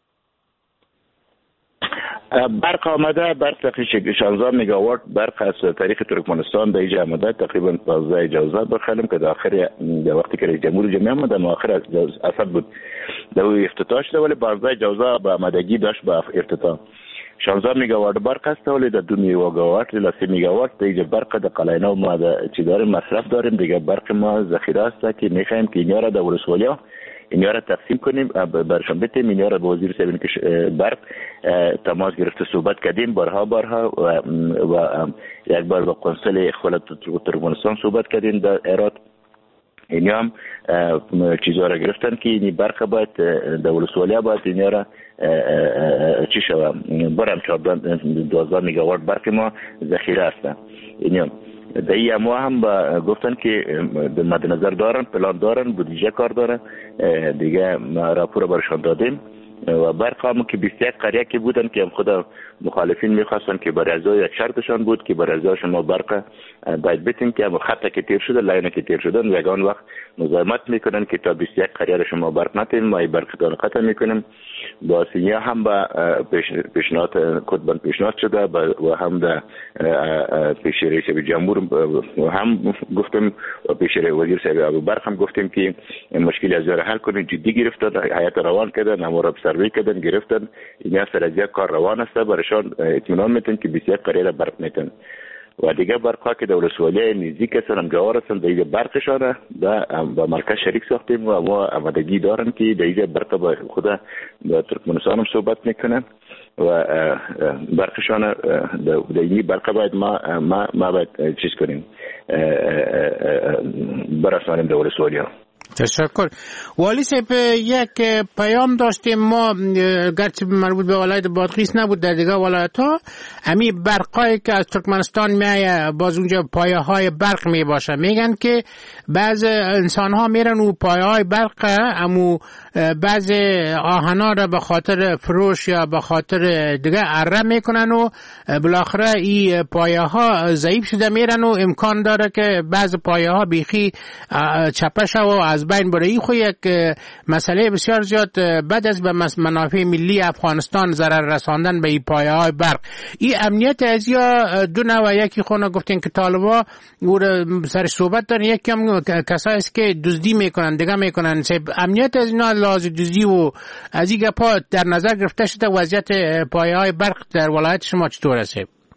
برق آمده، برق تقریبا شانزده مگاوات برق از طریق ترکمنستان به اینجا آمده، تقریبا پانزده اجازه بخلم که در آخر در وقتی که رئیس جمهور جمعی آمده در آخر از اسد بود در افتتاح شده، ولی پانزده اجازه به آمدگی داشت به افتتاح. شانزده مگاوات برق است، ولی در دو مگاوات الی سه مگاوات دیگه برق در قلعه‌نو ما چی داریم مصرف داریم دیگه. برق ما ذخیره است که میخوایم که اینا را در ولسوالیا اینا را تقسیم کنیم، برشان بدیم. اینا را به وزیر صاحب برق تماس گرفته صحبت کردیم بارها بارها و, و یک بار با قنصل اخوالات ترکمنستان صحبت کردیم در ایراد. اینا هم چیزا را گرفتن که این برق باید در ولسوالیا باید اینا را چی شوه برم چهارده دوازده مگاوات برق ما ذخیره است. اینا در این ما هم گفتن که مد نظر دارن، پلان دارن، بودجه کار دارن دیگه. ما راپور برشان دادیم و برق هم که بیست و یک قریه که بودن که هم خود مخالفین میخواستن که برای ازای یک شرطشان بود که برای ازای شما برق باید بتین که هم خطه که تیر شده لاینه که تیر شدن و یگان وقت مزاحمت میکنن که تا بیست و یک قریه شما برق نتین، ما این برق دان قطع میکنیم. با سینیا هم با پیشنهاد کدبان پیشنهاد شده و هم در پیش رئیس جمهور هم گفتیم و پیش وزیر صاحب برق هم گفتیم که مشکل از حل کنید. جدی گرفتن، هیئت روان کردن، امور سروی کردن، گرفتن. اینا سر از یک کار روان است، برایشان اطمینان میتن که بیست و یک قریه برق میتن و دیگه برقا که در ولسوالی نزدیک هستن هم جوار هستن در اینجا برقشانه با مرکز شریک ساختیم و ما آمادگی دارن که در اینجا برقا با خود با ترکمنستان هم صحبت میکنن و برقشانه در اینجا برقا باید ما ما, ما باید چیز کنیم برسانیم در ولسوالی ها. تشکر. والی صاحب یک پیام داشتیم ما، گرچه مربوط به ولایت بادغیس نبود، در دیگه ولایت ها امی برقایی که از ترکمنستان میایه باز اونجا پایه های برق می باشه. میگن که بعض انسان ها میرن و پایه های برق امو بعض آهنا را به خاطر فروش یا به خاطر دیگه اره میکنن و بالاخره این پایه ها ضعیف شده میرن و امکان داره که بعض پایه ها بیخی چپه شو و از بین بره. این خو یک مسئله بسیار زیاد بد است به منافع ملی افغانستان ضرر رساندن به این پایه های برق. این امنیت از یا دو نوع، یکی خونه گفتین که طالبا او سر صحبت دارن، یکی هم کسایی است که دزدی میکنن دیگه میکنن. امنیت از اینا لازم دزدی و از این گپا در نظر گرفته شده. وضعیت پایه های برق در ولایت شما چطور است؟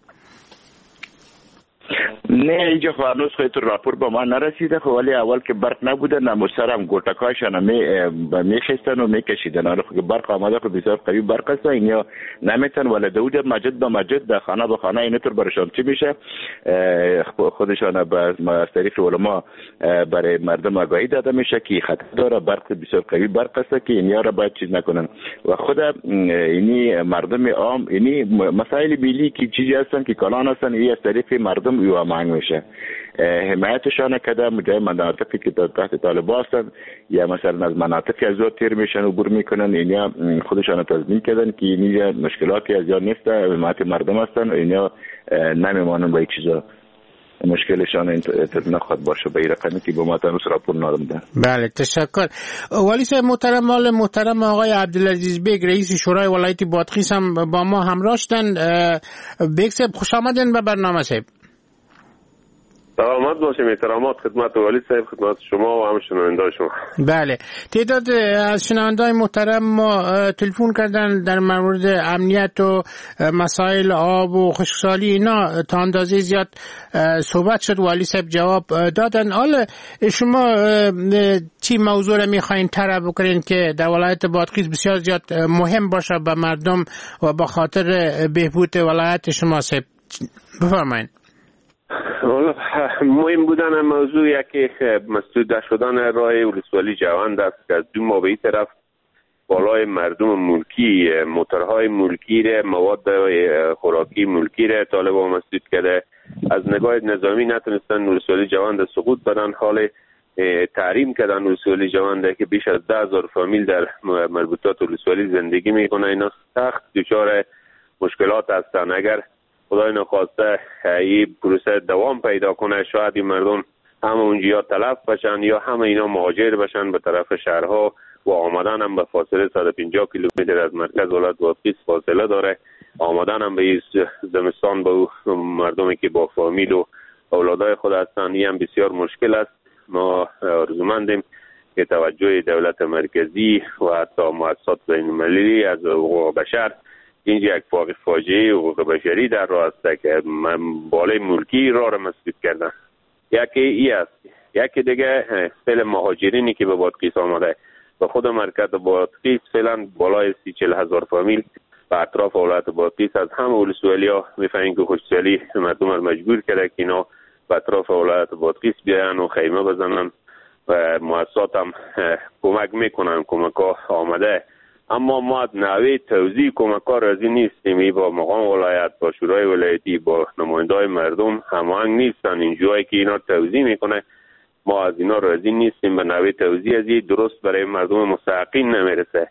نه اینجا خو هنوز خواهی تو راپور با ما نرسیده خو، ولی اول که برق نبوده نموسر هم گوتکایشان هم میخستن و میکشیدن. حالا خو که برق آمده خو بسیار قریب برق هست اینیا نمیتن، ولی دوجه مجد به مجد در خانه به خانه اینطور برشان چی میشه خودشان از طریق علما برای مردم آگاهی داده میشه که خطر داره، برق بسیار قریب برق هست که اینیا را باید چیز نکنن و خود اینی مردم عام اینی مسائل بیلی که چیزی هستن که کلان هستن این از طریق مردم و هماهنگ میشه. حمایتشان کردن جای مناطقی که تحت طالبان هستند یا مثلا از مناطقی از اون تیر میشن و عبور میکنن، اینا خودشان تضمین کردن که اینجا مشکلاتی از یاد نیست، حمایت مردم هستن، اینا نمیمانن با این چیزا مشکلشان نخواهد باشه به این رقمی که با ما تنوس راپور نادم. بله تشکر. والی صاحب محترم، مال محترم آقای عبدالعزیز بیگ رئیس شورای ولایت بادغیس هم با ما همراه شدن. بیگ صاحب خوش آمدین به برنامه صاحب. سلامت باشیم. احترامات خدمت والی صاحب، خدمت شما و هم شنونده شما. بله، تعداد از شنونده محترم ما تلفن کردن در مورد امنیت و مسائل آب و خشکسالی اینا تا اندازه زیاد صحبت شد، والی صاحب جواب دادن. حالا شما چی موضوع را میخواین طرح بکنین که در ولایت بادغیس بسیار زیاد مهم باشه به مردم و به خاطر بهبود ولایت شما صاحب؟ بفرمایید. مهم بودن موضوع یکی مسدود شدن راه ولسوالی جوند است که از دو ما به این طرف بالای مردم ملکی، موتورهای ملکی ره، مواد خوراکی ملکی ره طالبان مسدود کرده. از نگاه نظامی نتونستن ولسوالی جوند سقوط بدن، حال تحریم کردن ولسوالی جوند که بیش از ده هزار فامیل در مربوطات ولسوالی زندگی میکنه. اینا سخت دچار مشکلات هستن. اگر خدای نخواسته این پروسه دوام پیدا کنه، شاید این مردم همه اونجا یا تلف بشن یا همه اینا مهاجر بشن به طرف شهرها و آمدن هم به فاصله صد و پنجاه کیلومتر از مرکز ولایت بادغیس فاصله داره. آمدن هم به این زمستان به مردمی که با فامیل و اولادای خود هستن این هم بسیار مشکل است. ما آرزومندیم که توجه دولت مرکزی و حتی مؤسسات بین‌المللی از حقوق بشر، اینجا یک فاجعه حقوق بشری در راه است که بالای ملکی راه را مسدود کردن. یکی ای است. یکی دیگه فعل مهاجرینی که به بادغیس آمده. به خود مرکز بادغیس فعلا بالای سی چل هزار فامیل به اطراف ولایت بادغیس از همه ولسوالیا میفهمین که خشکسالی مردم را مجبور کرده که اینا به اطراف ولایت بادغیس بیاین و خیمه بزنن و مؤسسات هم کمک میکنن، کمک ها آمده. اما ما از نوع توزیع کمک ها راضی نیستیم. با مقام ولایت، با شورای ولایتی، با نمایندای مردم هماهنگ نیستن. این جایی که اینا توزیع میکنه ما از اینا راضی نیستیم. به نوع توزیع از این درست برای مردم مستحقین نمیرسه.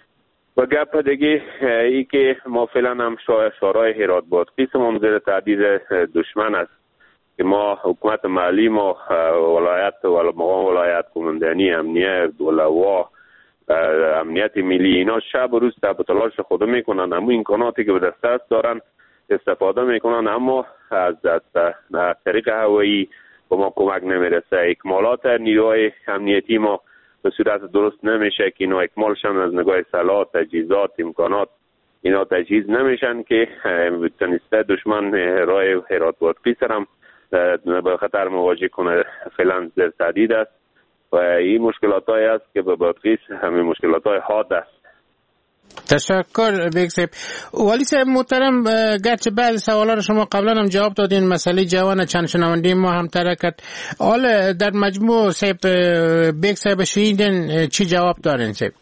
و گپ دیگه ای که ما فعلا هم شورای هرات بادغیس ما زیر تهدید دشمن است که ما حکومت محلی، ما ولایت و مقام ولایت، کماندانی امنیت دولوا، امنیت ملی، اینا شب و روز تب تلاش خود میکنن، اما امکاناتی که به دست است دارن استفاده میکنن، اما از از طریق هوایی به ما کمک نمیرسه. اکمالات نیروهای امنیتی ما به صورت درست نمیشه که اینا اکمالشن از نگاه سلاح، تجهیزات، امکانات اینا تجهیز نمیشن که تنسته دشمن راه هرات بادغیس هم به خطر مواجه کنه. فعلا زیر تهدید است و این مشکلات های است که به بادغیس همین مشکلات های حاد است. تشکر بیگ صاحب. والی صاحب محترم، گرچه بعضی سوالا رو شما قبلا هم جواب دادین، مسئله جوان چند شنونده ما هم ترکت، حالا در مجموع صاحب بیگ صاحب شنیدن چی جواب دارین صاحب؟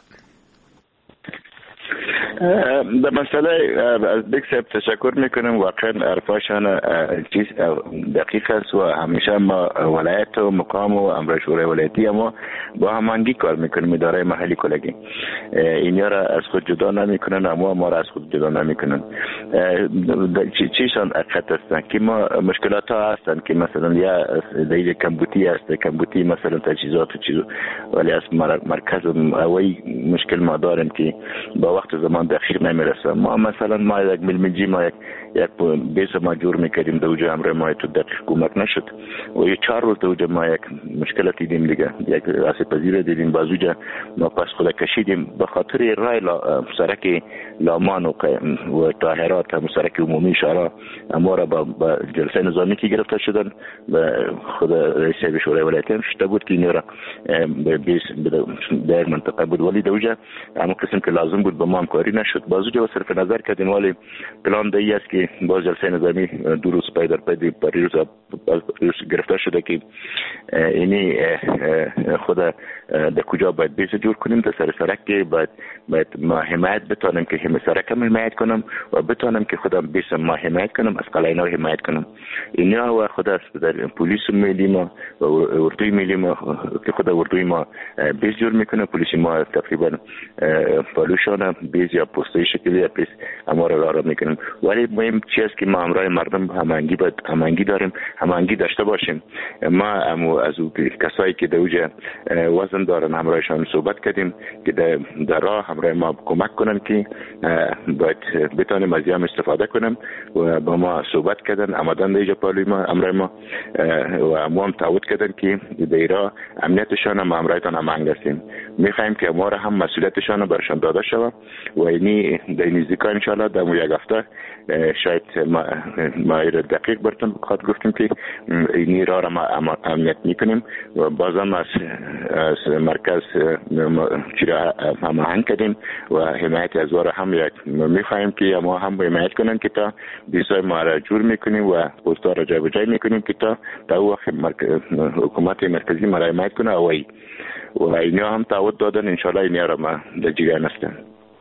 به مسئله از بیگ صاحب تشکر میکنم. واقعا حرفاشان چیز دقیق است و همیشه ما ولایت و مقام و امر شورای ولایتی ما با هماهنگی کار میکنیم. اداره محلی کلگی اینا را از خود جدا نمیکنن، اما ما را از خود جدا نمیکنن. چیشان حقیقت هستن که ما مشکلات ها هستن که مثلا یا دیگه کمبوتی است، کمبوتی مثلا تجهیزات و چیزو، ولی از مرکز اوی مشکل ما داریم که با وقت زمان دقیق نمیرسه. ما مثلا ما یک ملمجی ما یک یک بیس ما جور میکردیم دوجه امر ما تو دقیق کمک نشد و یه چهار روز دوجه ما یک مشکلات دیدیم دیگه، یک آسیب پذیر دیدیم بازوجه ما پس خود کشیدیم به خاطر رای لا سرک لامان و, و طاهرات هم سرک عمومی شهر ما را با, با جلسه نظامی که گرفته شدن و خود رئیس شورای ولایتی هم شده بود که این را به بیس در منطقه بود، ولی دوجه اما قسم که لازم بود با ما همکاری نشد. باز اونجا صرف نظر کردیم ولی پلان دی است که باز جلسه نظامی دو روز پای در پای پریروز گرفتار شده که اینی خود در کجا باید بیس جور کنیم. در سر سرک که باید باید ما حمایت بتانم که هم سرک هم حمایت کنم و بتانم که خودم بیس ما حمایت کنم، از قلعه رو حمایت کنم. اینا و خود است در پلیس ملی ما و اردوی ملی ما که خود اردوی ما بیس جور میکنه، پلیس ما تقریبا پالوشان بیس یا پستای شکلی یا بیس اما را را میکنیم. ولی مهم چیز که ما همراه مردم همانگی باید همانگی داریم، همانگی داشته باشیم. ما از کسایی که دوجه وزن دارن همراهشان صحبت کردیم که در راه همراه ما کمک کنن که باید بتانیم از هم استفاده کنیم و با ما صحبت کردن آمدن دیجا پالوی ما همراه ما و ما هم تعهد کردن که دیرا امنیتشان هم همراهتان همانگ هستیم. میخوایم که ما را هم مسئولیتشان برشان داده شود و اینی در نزدیکا انشاءالله در مو یک هفته شاید ما ما دقیق براتون خواهد گفتیم که اینی را را ما امنیت میکنیم و بازم از, از مرکز چرا هماهنگ کردیم و حمایت از وارا هم یک میخوایم که ما هم حمایت کنن که تا بیسای ما را جور میکنیم و پوستا را جای بجای میکنیم که تا تا وقت حکومت مرکزی ما را حمایت کنه اوی و اینا هم تعهد دادن انشالله اینا را ما در جریان هستن.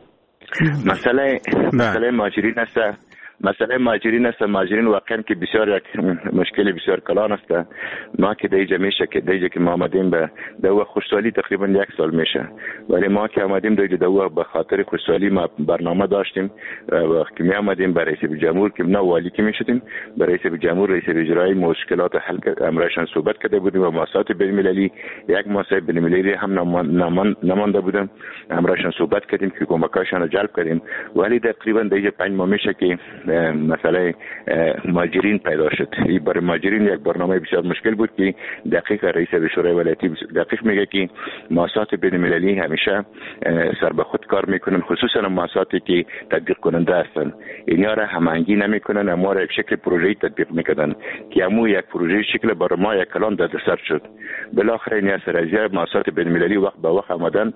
مسئله مسئله مهاجرین است. مسئله مهاجرین است. مهاجرین واقعا که بسیار یک مشکل بسیار کلان است. ما که دیجا میشه که دیجا که ما آمدیم به دو خوشحالی تقریبا یک سال میشه، ولی ما که آمدیم دیجا دو به خاطر خوشحالی ما برنامه داشتیم وقتی که می آمدیم به رئیس جمهور که نه والی که میشدیم به رئیس جمهور رئیس اجرایی مشکلات حل امرشان صحبت کرده بودیم و مؤسسات بین المللی یک مؤسسه بین المللی هم نمانده بودم امرشان صحبت کردیم که کمکاشان جلب کردیم. ولی تقریبا دیجا پنج ماه میشه که مسئله مهاجرین پیدا شد. این برای مهاجرین یک برنامه بسیار مشکل بود که دقیق رئیس شورای ولایتی دقیق میگه که مؤسسات بین المللی همیشه سر به خود کار میکنن، خصوصا مؤسساتی که تطبیق کننده هستن. اینا را هماهنگی نمیکنن، اما را یک شکل پروژه‌ای تطبیق میکردن که امو یک پروژه شکل برای ما یک کلان در سر شد. بالاخره این سرازی مؤسسات بین المللی وقت به وقت آمدن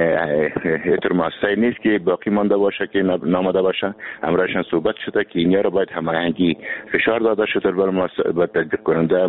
هیتر مؤسسه نیست که باقی مانده باشه که ناماده باشه. امرشان صحبت شده که اینا را باید هماهنگی فشار داده شده بر تطبیق کننده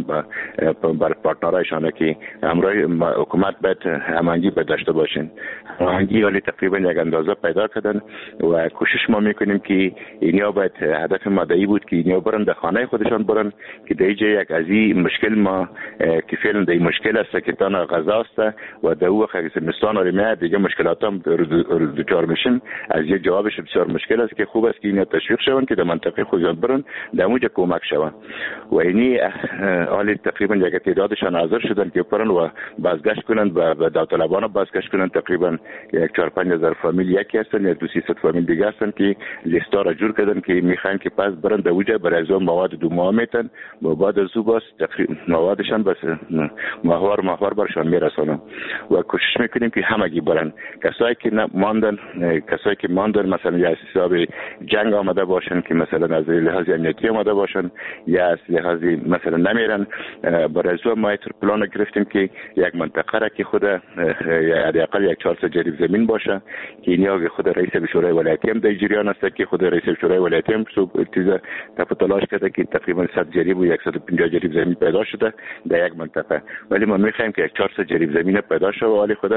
بر پارتنرایشان که همراه حکومت باید هماهنگی باید داشته باشین. هماهنگی ولی تقریبا یک اندازه پیدا کردن و کوشش ما میکنیم که اینا باید هدف ماده‌ای بود که اینا برن در خانه خودشان برن که دیجا یک از این مشکل ما که فعلا دی مشکل است که تانا غذا است و در وقت زمستان رو میاد دیگه مشکلات هم دچار میشن. از یک جوابش بسیار مشکل است که خوب است که اینا تشویق شون که در منطقه خودشان برن در موجه کمک شون و اینی حالی تقریبا یک تعدادشان حاضر شدن که برن و بازگشت کنن و داوطلبانه بازگشت کنن. تقریبا یک چهار پنج هزار فامیل یکی هستن یا دو سیصد فامیل دیگه هستن که لیستا را جور کردن که میخوان که پس برن در اوجه برای از مواد دو ماه میتن و بعد از او باز موادشان بس ماهوار ماهوار برشان میرسونن و کوشش میکنیم که همگی برن. کسایی که ماندن کسایی که ماندن مثلا یا حساب جنگ آمده باشن که مثلا از لحاظ امنیتی آمده باشن یا از لحاظ مثلا نمیرن، برای از ما پلان گرفتیم که یک منطقه را که خود حداقل یک چهارصد جریب زمین باشه که اینیا خود رئیس شورای ولایتی هم در جریان است که خود رئیس شورای ولایتی هم چیز تلاش کرده که تقریبا صد جریب و صد و پنجاه جریب زمین پیدا شده در یک منطقه. ولی ما میخوایم که یک چهارصد جریب زمین پیدا شه و ولی خود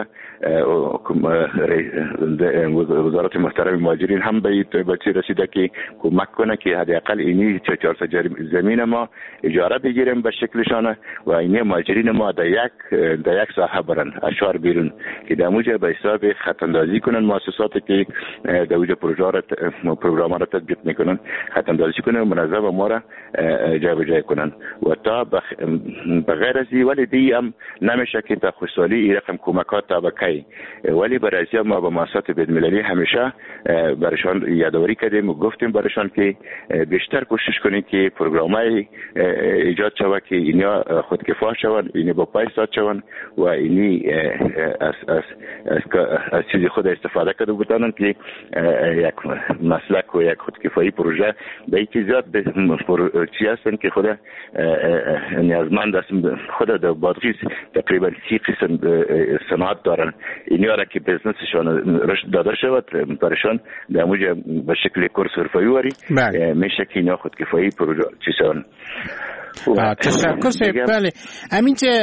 وزارت محترم مهاجرین هم به بچه رسیده که کمک کنه که حداقل اینی چهارصد جریب زمین ما اجاره بگیریم به شکلشانه و اینی مهاجرین ما در یک در یک ساحه برن اشار بیرون که در موجه به حساب خط اندازی کنن مؤسساتی که در اوج پروژه را پروگرام را تطبیق میکنن خط اندازی کنن و منظم ما را جابجا کنن و تا به غیر از این ولی دی هم نمیشه که تا خوشحالی این رقم کمکات تا بکی. ولی برای ما با مؤسسات بین المللی همیشه برشان یادآوری کردیم و گفتیم برشان میکنم که بیشتر کوشش کنید که پروگرامای ایجاد شود که اینا خودکفا شوند، اینا با پای سات شوند و اینی از از از, از چیز خود استفاده کرده بودن که یک مسلک و یک خودکفایی پروژه به این زیاد چی هستن که خود نیازمند است. خود در بادغیس تقریبا سی قسم صنعت دارن، اینا را که بزنسشان رشد داده شود برشان در موجه به شکل کورس حرفه‌ای وری میشه که اینا خودکفایی پروژه چی شون. تشکر سید. بله همین که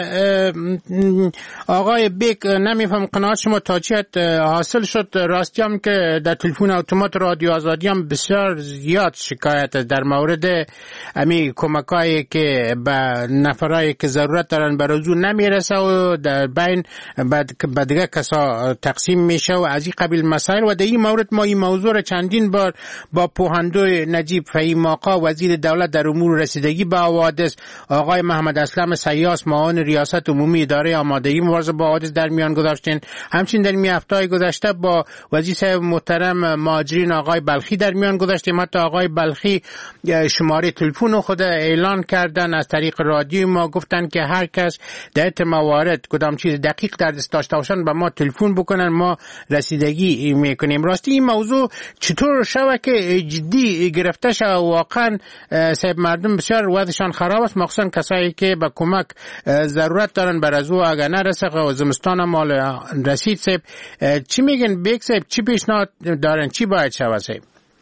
آقای بیک نمیفهم قناعت شما تا چیت حاصل شد. راستی هم که در تلفن اتومات رادیو آزادی هم بسیار زیاد شکایت در مورد امی کمکایی که به نفرایی که ضرورت دارن به رجوع نمیرسه و در بین به دیگه کسا تقسیم میشه و از این قبیل مسائل. و در این مورد ما این موضوع را چندین بار با پوهندوی نجیب فهیم آقا وزیر دولت در امور رسیدگی به حوادث، آقای محمد اسلم سیاس معاون ریاست عمومی اداره آمادگی مبارزه با حوادث در میان گذاشتین. همچنین در می هفته‌های گذشته با وزیر صاحب محترم مهاجرین آقای بلخی در میان گذاشتیم. حتی آقای بلخی شماره تلفن خود اعلان کردن از طریق رادیو ما، گفتن که هر کس در موارد کدام چیز دقیق در دست داشته باشن به ما تلفن بکنن، ما رسیدگی میکنیم. راستی این موضوع چطور شوه که جدی گرفته شوه؟ واقعا صاحب مردم بسیار وضعشان خراب است، مخصوصا کسایی که به کمک ضرورت دارن بر از او اگر نرسه و زمستان مال رسید. صاحب چی میگن بیک صاحب؟ چی پیشنهاد دارن؟ چی باید شوه صاحب؟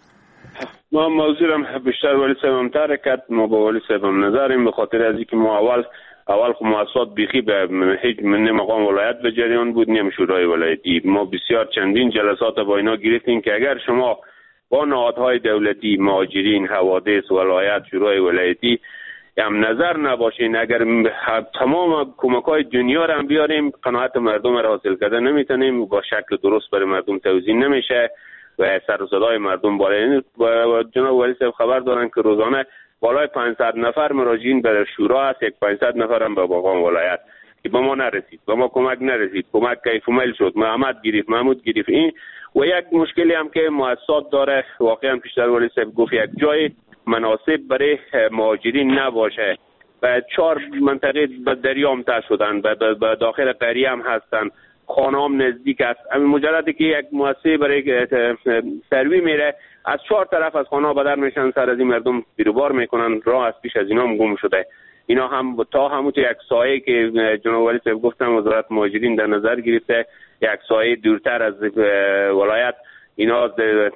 ما موضوعم بیشتر ولی صاحبم ترکت ما با ولی صاحبم نظریم، به خاطر از اینکه ما اول اول خو مؤسسات بیخی به هیچ من مقام ولایت به جریان بود، نیم شورای ولایتی. ما بسیار چندین جلسات با اینا گرفتیم که اگر شما با نهادهای دولتی، مهاجرین، حوادث، ولایت، شورای ولایتی هم نظر نباشین، اگر تمام کمک‌های دنیا را هم بیاریم قناعت مردم را حاصل کرده نمیتونیم، با شکل درست برای مردم توزیع نمیشه و سر و صدای مردم بالا. جناب ولی صاحب خبر دارن که روزانه بالای پانصد نفر مراجعین به شورا هست، یک پانصد نفر هم به مقام ولایت که به ما نرسید، به ما کمک نرسید، کمک کیف میل شد، محمد گرفت، محمود گرفت. این و یک مشکلی هم که مؤسسات داره، واقعا پیشتر ولی صاحب گفت یک جای مناسب برای مهاجرین نباشه. و چهار منطقه به دریا هم تر شدن، به داخل قریه هم هستن، خانه هم نزدیک است. همین مجرد که یک مؤسسه برای سروی میره از چهار طرف از خانه ها بدر میشن، سر از این مردم بیروبار میکنن، راه از پیش از اینا هم گم شده. اینا هم تا همون تو یک سایه که جناب ولی صاحب گفتم وزارت مهاجرین در نظر گرفته، یک سایه دورتر از ولایت اینا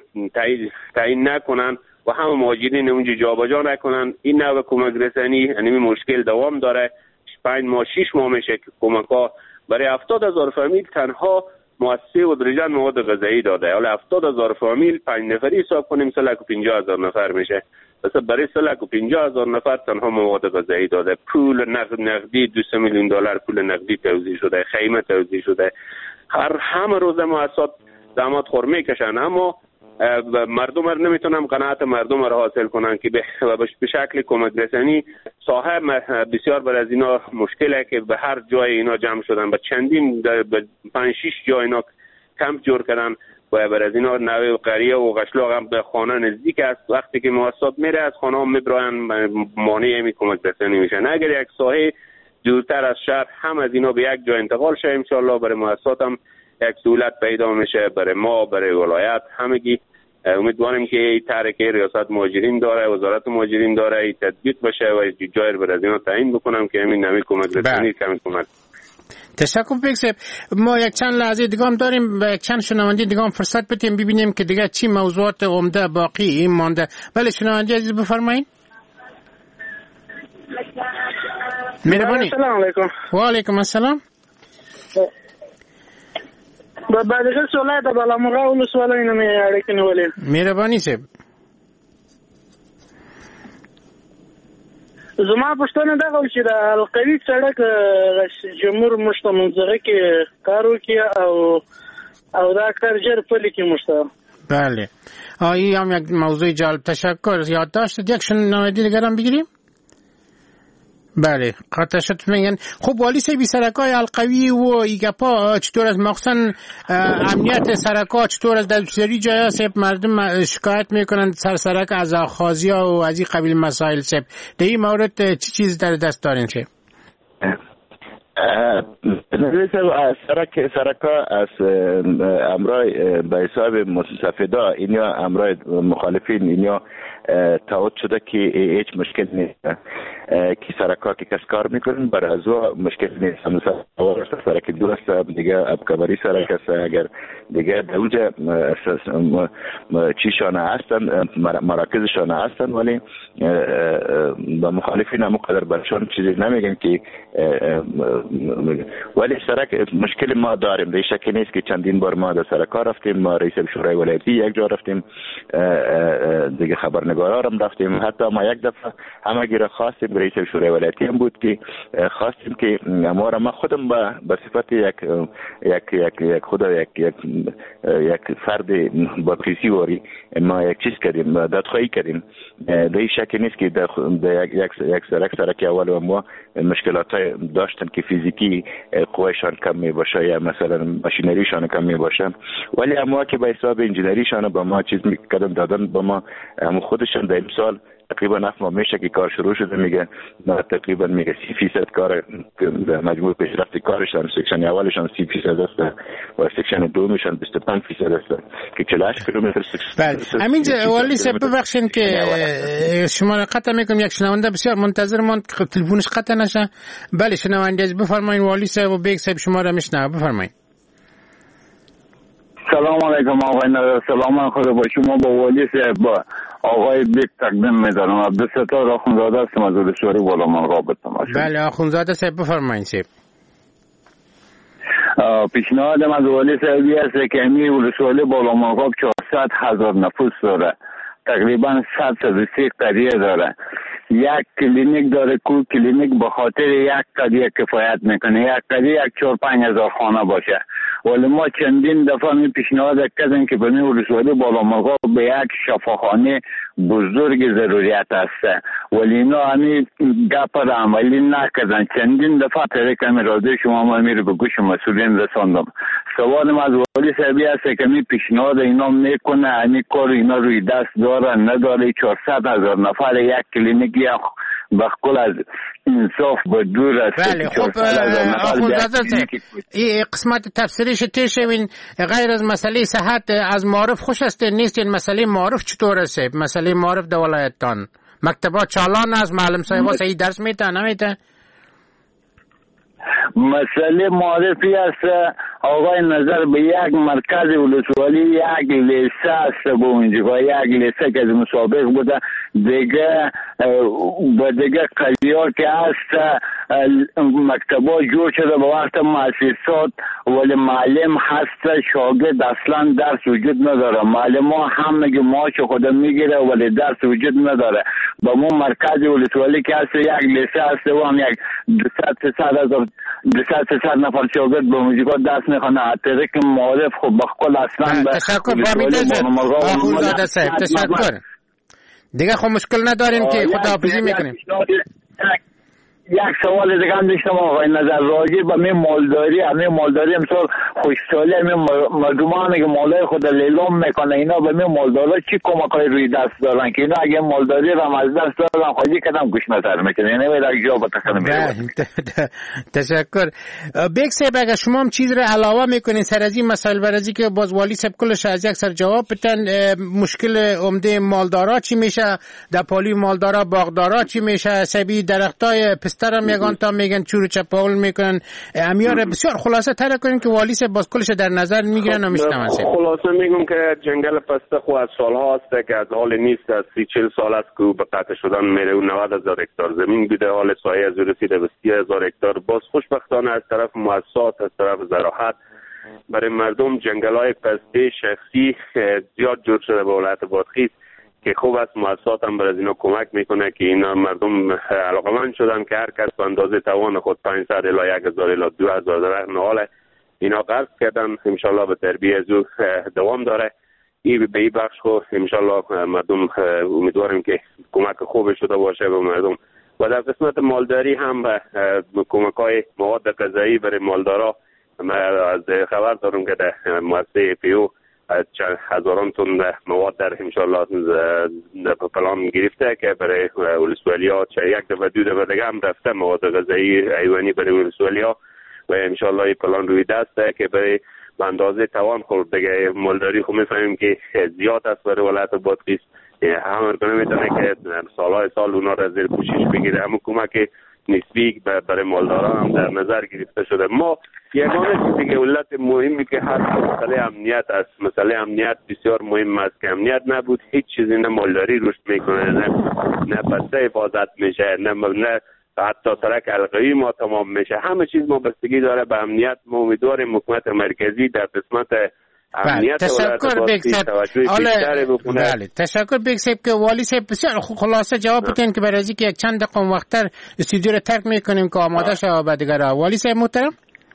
تعیین نکنن و همه مهاجرین اونجا جابجا نکنن. این نوع کمک رسانی یعنی مشکل دوام داره. پنج ماه شش ماه میشه که کمک ها برای هفتاد هزار فامیل تنها مؤسسه ودرجان مواد غذایی داده. حالا هفتاد هزار فامیل پنج نفری حساب کنیم سه لک و پنجاه هزار نفر میشه. پس برای سه لک و پنجاه هزار نفر تنها مواد غذایی داده. پول نقد نقدی دویست میلیون دلار پول نقدی توزیع شده، خیمه توزیع شده. هر همه روز مؤسسات زحمت خور میکشن، اما مردم را نمیتونن قناعت مردم را حاصل کنن که به شکل کمک رسانی صاحب بسیار بر از اینا مشکله که به هر جای اینا جمع شدن، به چندین به پنج شش جای اینا کمپ جور کردن و بر از اینا نوع قریه و قشلاق هم به خانه نزدیک است. وقتی که مؤسسات میره از خانه هم میبراین مانع می کمک رسانی میشن. اگر یک ساحه دورتر از شهر هم از اینا به یک جای انتقال شه ان شاء الله برای مؤسسات هم یک سهولت پیدا میشه، برای ما برای ولایت همگی. امیدواریم که این ترکه ریاست مهاجرین داره، وزارت مهاجرین داره، این تطبیق بشه و جای بر از اینا تعیین بکنم که همین نمی کمک رسانی کمی کمک. تشکر پیکسب. ما یک چند لحظه دیگه هم داریم، یک چند شنونده دیگه هم فرصت بدیم ببینیم که دیگه چی موضوعات عمده باقی این مانده. بله شنونده عزیز بفرمایید. مهربانی. السلام علیکم. و علیکم السلام. با بعدش ولایت بالامرغه ولسوالی اینو می اړیکې نیولې. مهرباني صاحب. زما پوښتنه دا و چې د القوي سړک جمهور مشته منځغه کې کار وکړي او او دا کار جر پلي کې مشته. بله. این هم یک موضوع جالب. تشکر. یادداشت یک شنونده دیگر هم بگیریم. بله قطع شد میگن. خب والی سیبی سرکای القوی و ایگپا چطور از مخصوصا امنیت سرکا چطور از در بسیاری جای سیب مردم شکایت میکنند سر سرک از آخازی ها و از این قبیل مسائل سیب در این مورد چی چیز در دست دارین سیب؟ سرک سرکا از امرای به حساب مستفیدا اینیا امرای مخالفین اینیا تعهد شده که هیچ مشکل نیست که سرکا که کس کار میکنن برای از مشکل نیست. مثلا سرک دو است دیگه ابکبری سرک است اگر دیگه در اونجا چیشانه هستن مراکزشانه هستن ولی با مخالفین هم قدر برشان چیزی نمیگن که ولی سرک مشکل ما داریم. در شکی نیست که چندین بار ما در سرکا رفتیم، ما رئیس شورای ولایتی یک جا رفتیم، دیگه خبرنگارا هم رفتیم، حتی ما یک دفعه همه گیره خواستیم رئیس شورای ولایتی هم بود که خواستیم که ما را ما خودم با به صفت یک یک یک یک خدا یک یک یک فرد با قیسی واری ما یک چیز کردیم، دادخواهی کردیم. در شکی نیست که در یک یک سرک سرک اول و ما مشکلات داشتن که فیزیکی قوهشان کم می باشه یا مثلا ماشینریشان کم می باشه، ولی اما که به حساب انجینریشان با ما چیز میکردن دادن با ما هم خودشان در امسال تقریبا نفت ما میشه که کار شروع شده میگه ما تقریبا میگه سی فیصد کار مجموع پیشرفت کارشان سکشن اولشان سی فیصد است و سکشن دومشان بیست و پنج فیصد است که چهل و هشت کیلومتر. بله همین والی صاحب ببخشید که شما را قطع میکنم، یک شنونده بسیار منتظر ماند که تلفنش قطع نشه. بله شنونده از بفرمایید والی صاحب و بیگ صاحب شما را میشنوه، بفرمایید. سلام علیکم آقای نظر، سلام خدا با شما با والی صاحب با آقای بیگ تقدیم می‌دارم. عبدالستار آخونزاده هستم از ولسوالی بالامرغاب تماشا. بله آخونزاده صاحب بفرمایید صاحب. پیشنهادم از والی صاحبی است که امی ولسوالی بالامرغاب چهارصد هزار نفوس داره، تقریبا صد و سی قریه داره، یک کلینیک داره کو کلینیک به خاطر یک قریه کفایت میکنه، یک قریه یک چهار پنج هزار خانه باشه. ولی ما چندین دفعه می پیشنهاد کردیم که به ولسوالی بالامرغاب به یک شفاخانه بزرگ ضروریت است، ولی اینا همی گپ را عملی نکردن. چندین دفعه طریق همی راضی شما ما میره به گوش مسئولین رساندم. سوالم از والی صاحبی است که می پیشنهاد اینا میکنه همی کار اینا روی دست داره نداره. چهارصد هزار نفر یک کلینیک بخل از انصاف به دور است. بله خب آخونزاده این قسمت تفسیریش تیشوین غیر از مسئله صحت از معارف خوش است نیست، این مسئله معارف چطور است؟ مسئله معارف در ولایتان مکتبات چالان است، معلم صاحبا صحیح درس میتن نمیتن؟ مسئله معرفی است آقای نظر به یک مرکز ولسوالی یک لیسه است به اونجا، یک لیسه که از مسابق بوده دیگه با دیگه قلیار که هست مکتبا جور شده به وقت مؤسسات ولی معلم هست شاگرد اصلا درس وجود نداره. معلم ها هم میگه ماش خودم میگیره ولی درس وجود نداره. با ما مرکز ولسوالی که هست یک لیسه هست و هم یک دویست سیصد هزار دویست سیصد نفر شاگرد به اونجا درس میخونه. طریق معارف خب بخل اصلا تشکر آخونزاده صاحب تشکر. دیگه خب مشکل نداریم که خداحافظی میکنیم. یک سوال دیگه هم داشتم آقای نظر راجع به می مالداری، همین مالداری امسال خوشحالی همین مردمانی که مالای خود لیلام میکنه اینا به می مالدارا چی کمکای روی دست دارن که اینا اگه مالداری را از دست دارن خواهی کدام گوش نتر میکنه یعنی باید اگه جا بتخنه میکنه. تشکر. بیگ صاحب اگر شما هم چیز را علاوه میکنین سر از این مسائل برازی که باز والی صاحب کلش از یک سر جواب بتن، مشکل عمده مالدارا چی میشه، در پالی مالدارا باغدارا چی میشه، سبی درختای ترم یگان تا میگن چور چپاول میکنن، امیار بسیار خلاصه تر کنین که والی صاحب باز کلش در نظر میگیرن و میشنون. خلاصه میگم که جنگل پسته خو از سالها است که از حال نیست، از سی چل سال است که به قطع شدن میره و نود هزار هکتار زمین بیده، حال سایه از رسیده به سی هزار هکتار. باز خوشبختانه از طرف مؤسسات از طرف زراعت برای مردم جنگل های پسته شخصی زیاد جور شده به ولایت بادغیس که خوب است. مؤسسات هم برای اینا کمک میکنه که اینا مردم علاقمند شدن که هر کس به اندازه توان خود پانصد الی یک هزار الی دو هزار درخت نهال اینا قرض کردن. انشالله به تربیت زو دوام داره. این به این بخش خود انشالله مردم امیدواریم که کمک خوب شده باشه به مردم و در قسمت مالداری هم کمک‌های مواد غذایی برای مالدارا از خبر دارم که در مؤسسه پی او چند هزاران تن مواد در انشالله پلان گرفته که برای ولسوالی‌ها یک دفعه دو دفعه دیگه هم رفته مواد غذایی حیوانی برای ولسوالی‌ها و انشالله این پلان روی دسته که برای به اندازه توان خورد دیگه مالداری خب میفهمیم که زیاد است برای ولایت بادغیس. همه کنه میتونه که سالهای سال اونا را زیر پوشش بگیره. اما کمک نسبی برای مالدارا هم در نظر گرفته شده. ما یگانه چیزی که علت مهمی که هست مسئله امنیت است. مسئله امنیت بسیار مهم است که امنیت نبود هیچ چیزی نه مالداری رشد میکنه نه نه بسته حفاظت میشه نه نه حتی ترک حلقه‌ای ما تمام میشه. همه چیز ما بستگی داره به امنیت. ما امیدواریم حکومت مرکزی در قسمت امنیت تشکر بیگ صاحب. بله تشکر بیگ صاحب که والی صاحب بسیار خلاصه جواب بدین که برای اینکه یک چند دقیقه وقت‌تر استودیو رو ترک میکنیم که آماده شود به دیگر. والی صاحب محترم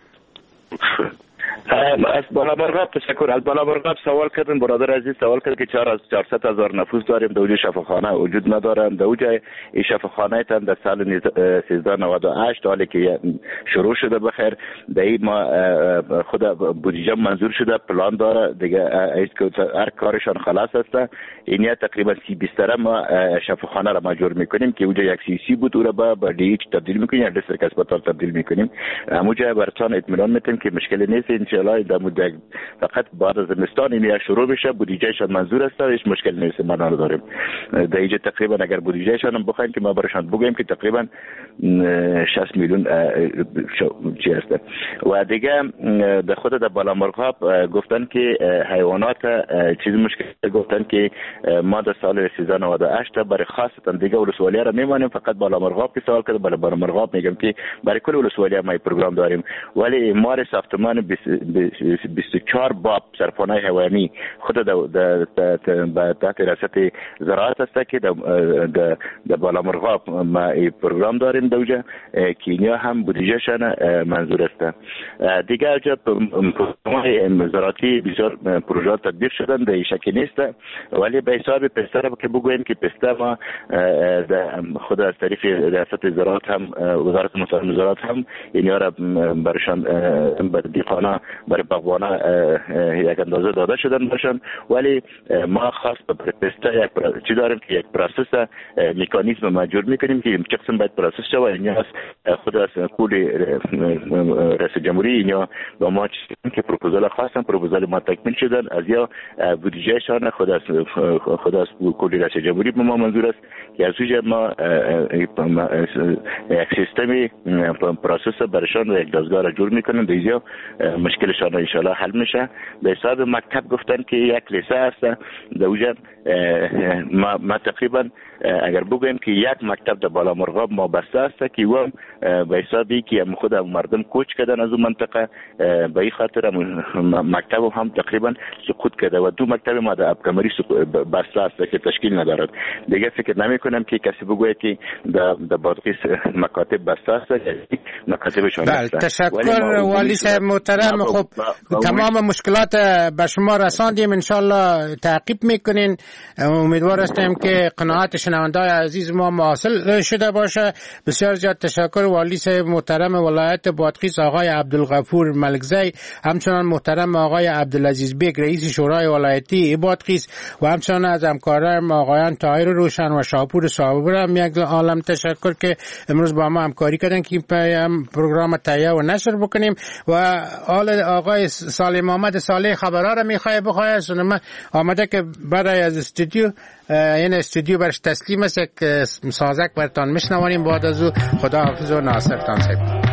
از بالا مرغاب تشکر. از بالا مرغاب سوال کردن برادر عزیز سوال کرد که چهار از چهارصد هزار نفوس داریم در اونجا شفاخانه وجود ندارن. در اونجا این شفاخانه تن در سال سیزده نود و هشت حالی که شروع شده بخیر در این ما خود بودجه منظور شده پلان داره دیگه هر کارشان خلاص هسته. اینیا تقریبا سی بیستره ما شفاخانه را مجبور میکنیم که اونجا یک سی سی بود او را به دی تبدیل میکنیم یا دیستریکت هسپتال تبدیل میکنیم. اونجا براتون اطمینان میدیم که مشکلی نیست انشالله. در مدت فقط بعد از زمستان این شروع بشه بودجهشان منظور است هیچ مشکل نیست. ما نداریم در اینجا تقریبا اگر بودجهشان هم بخوایم که ما براشان بگیم که تقریبا شصت میلیون چی هست. و دیگه در خود در بالا مرغاب گفتن که حیوانات چیز مشکل گفتن که ما در سال سیزده نود و هشت برای خاصتا دیگه ولسوالی را میمانیم فقط بالا مرغاب که سوال کرده برای بالا مرغاب میگم که برای کل ولسوالی ما پروگرام داریم ولی ما ساختمان بیست و چهار باب سرپناه حیوانی خود در تحت ریاست زراعت است که در بالا مرغاب ما این پروگرام داریم دوجا که اینها هم بودجهشان منظور است. دیگه جا پروگرام زراعتی بسیار پروژه تدبیر شدن در شکی نیست ولی به حساب پسته را که بگوییم که پسته ما خود از طریق ریاست زراعت هم وزارت مسائل زراعت هم اینها را برشان بر دیقانا برای باغبانا یک اندازه داده شدن باشن ولی ما خاص برای پسته یک چی داریم که یک پروسس مکانیزم مجبور میکنیم که چه قسم باید پروسس شود. این خود از کل رئیس جمهوری اینا با ما که پروپوزال خواستن پروپوزال ما تکمیل شدن از یا بودجهشان خود از خود از کل رئیس جمهوری به ما منظور است که از وجه ما یک سیستمی پروسس برشان و یک دستگاه را جور میکنن دیگه مشکلشان ان شاء الله حل میشه. به حساب مکتب گفتن که یک لیسه هست دوجا ما, ما تقریبا اگر بگویم که یک مکتب در بالا مرغاب ما بسته است که و به حسابی که خود مردم کوچ کردن از اون منطقه به این خاطر مکتب هم تقریبا سقوط کرده و دو مکتب ما در ابکمری بسته است که تشکیل ندارد. دیگه فکر نمی کنم که کسی بگویه که در بادغیس مکاتب بسته است مکاتبشان بسته. تشکر والی صاحب محترم. خب تمام مشکلات به شما رساندیم انشالله تعقیب میکنین. امیدوار هستیم که قناعت شنونده‌های عزیز ما حاصل شده باشه. بسیار زیاد تشکر والی صاحب محترم ولایت بادغیس آقای عبدالغفور ملکزی، همچنان محترم آقای عبدالعزیز بیگ رئیس شورای ولایتی بادغیس و همچنان از همکاران آقایان طاهر روشن و شاپور صابر هم یک عالم تشکر که امروز با ما همکاری کردن که پروگرام تهیه و نشر بکنیم. و حال آقای صالح محمد صالح خبرها را میخواه بخواه سنما آمده که برای از استودیو این استودیو برش تسلیم است یک سازک برتان میشنوانیم. بعد از او خدا حافظ و ناصر تان صاحب.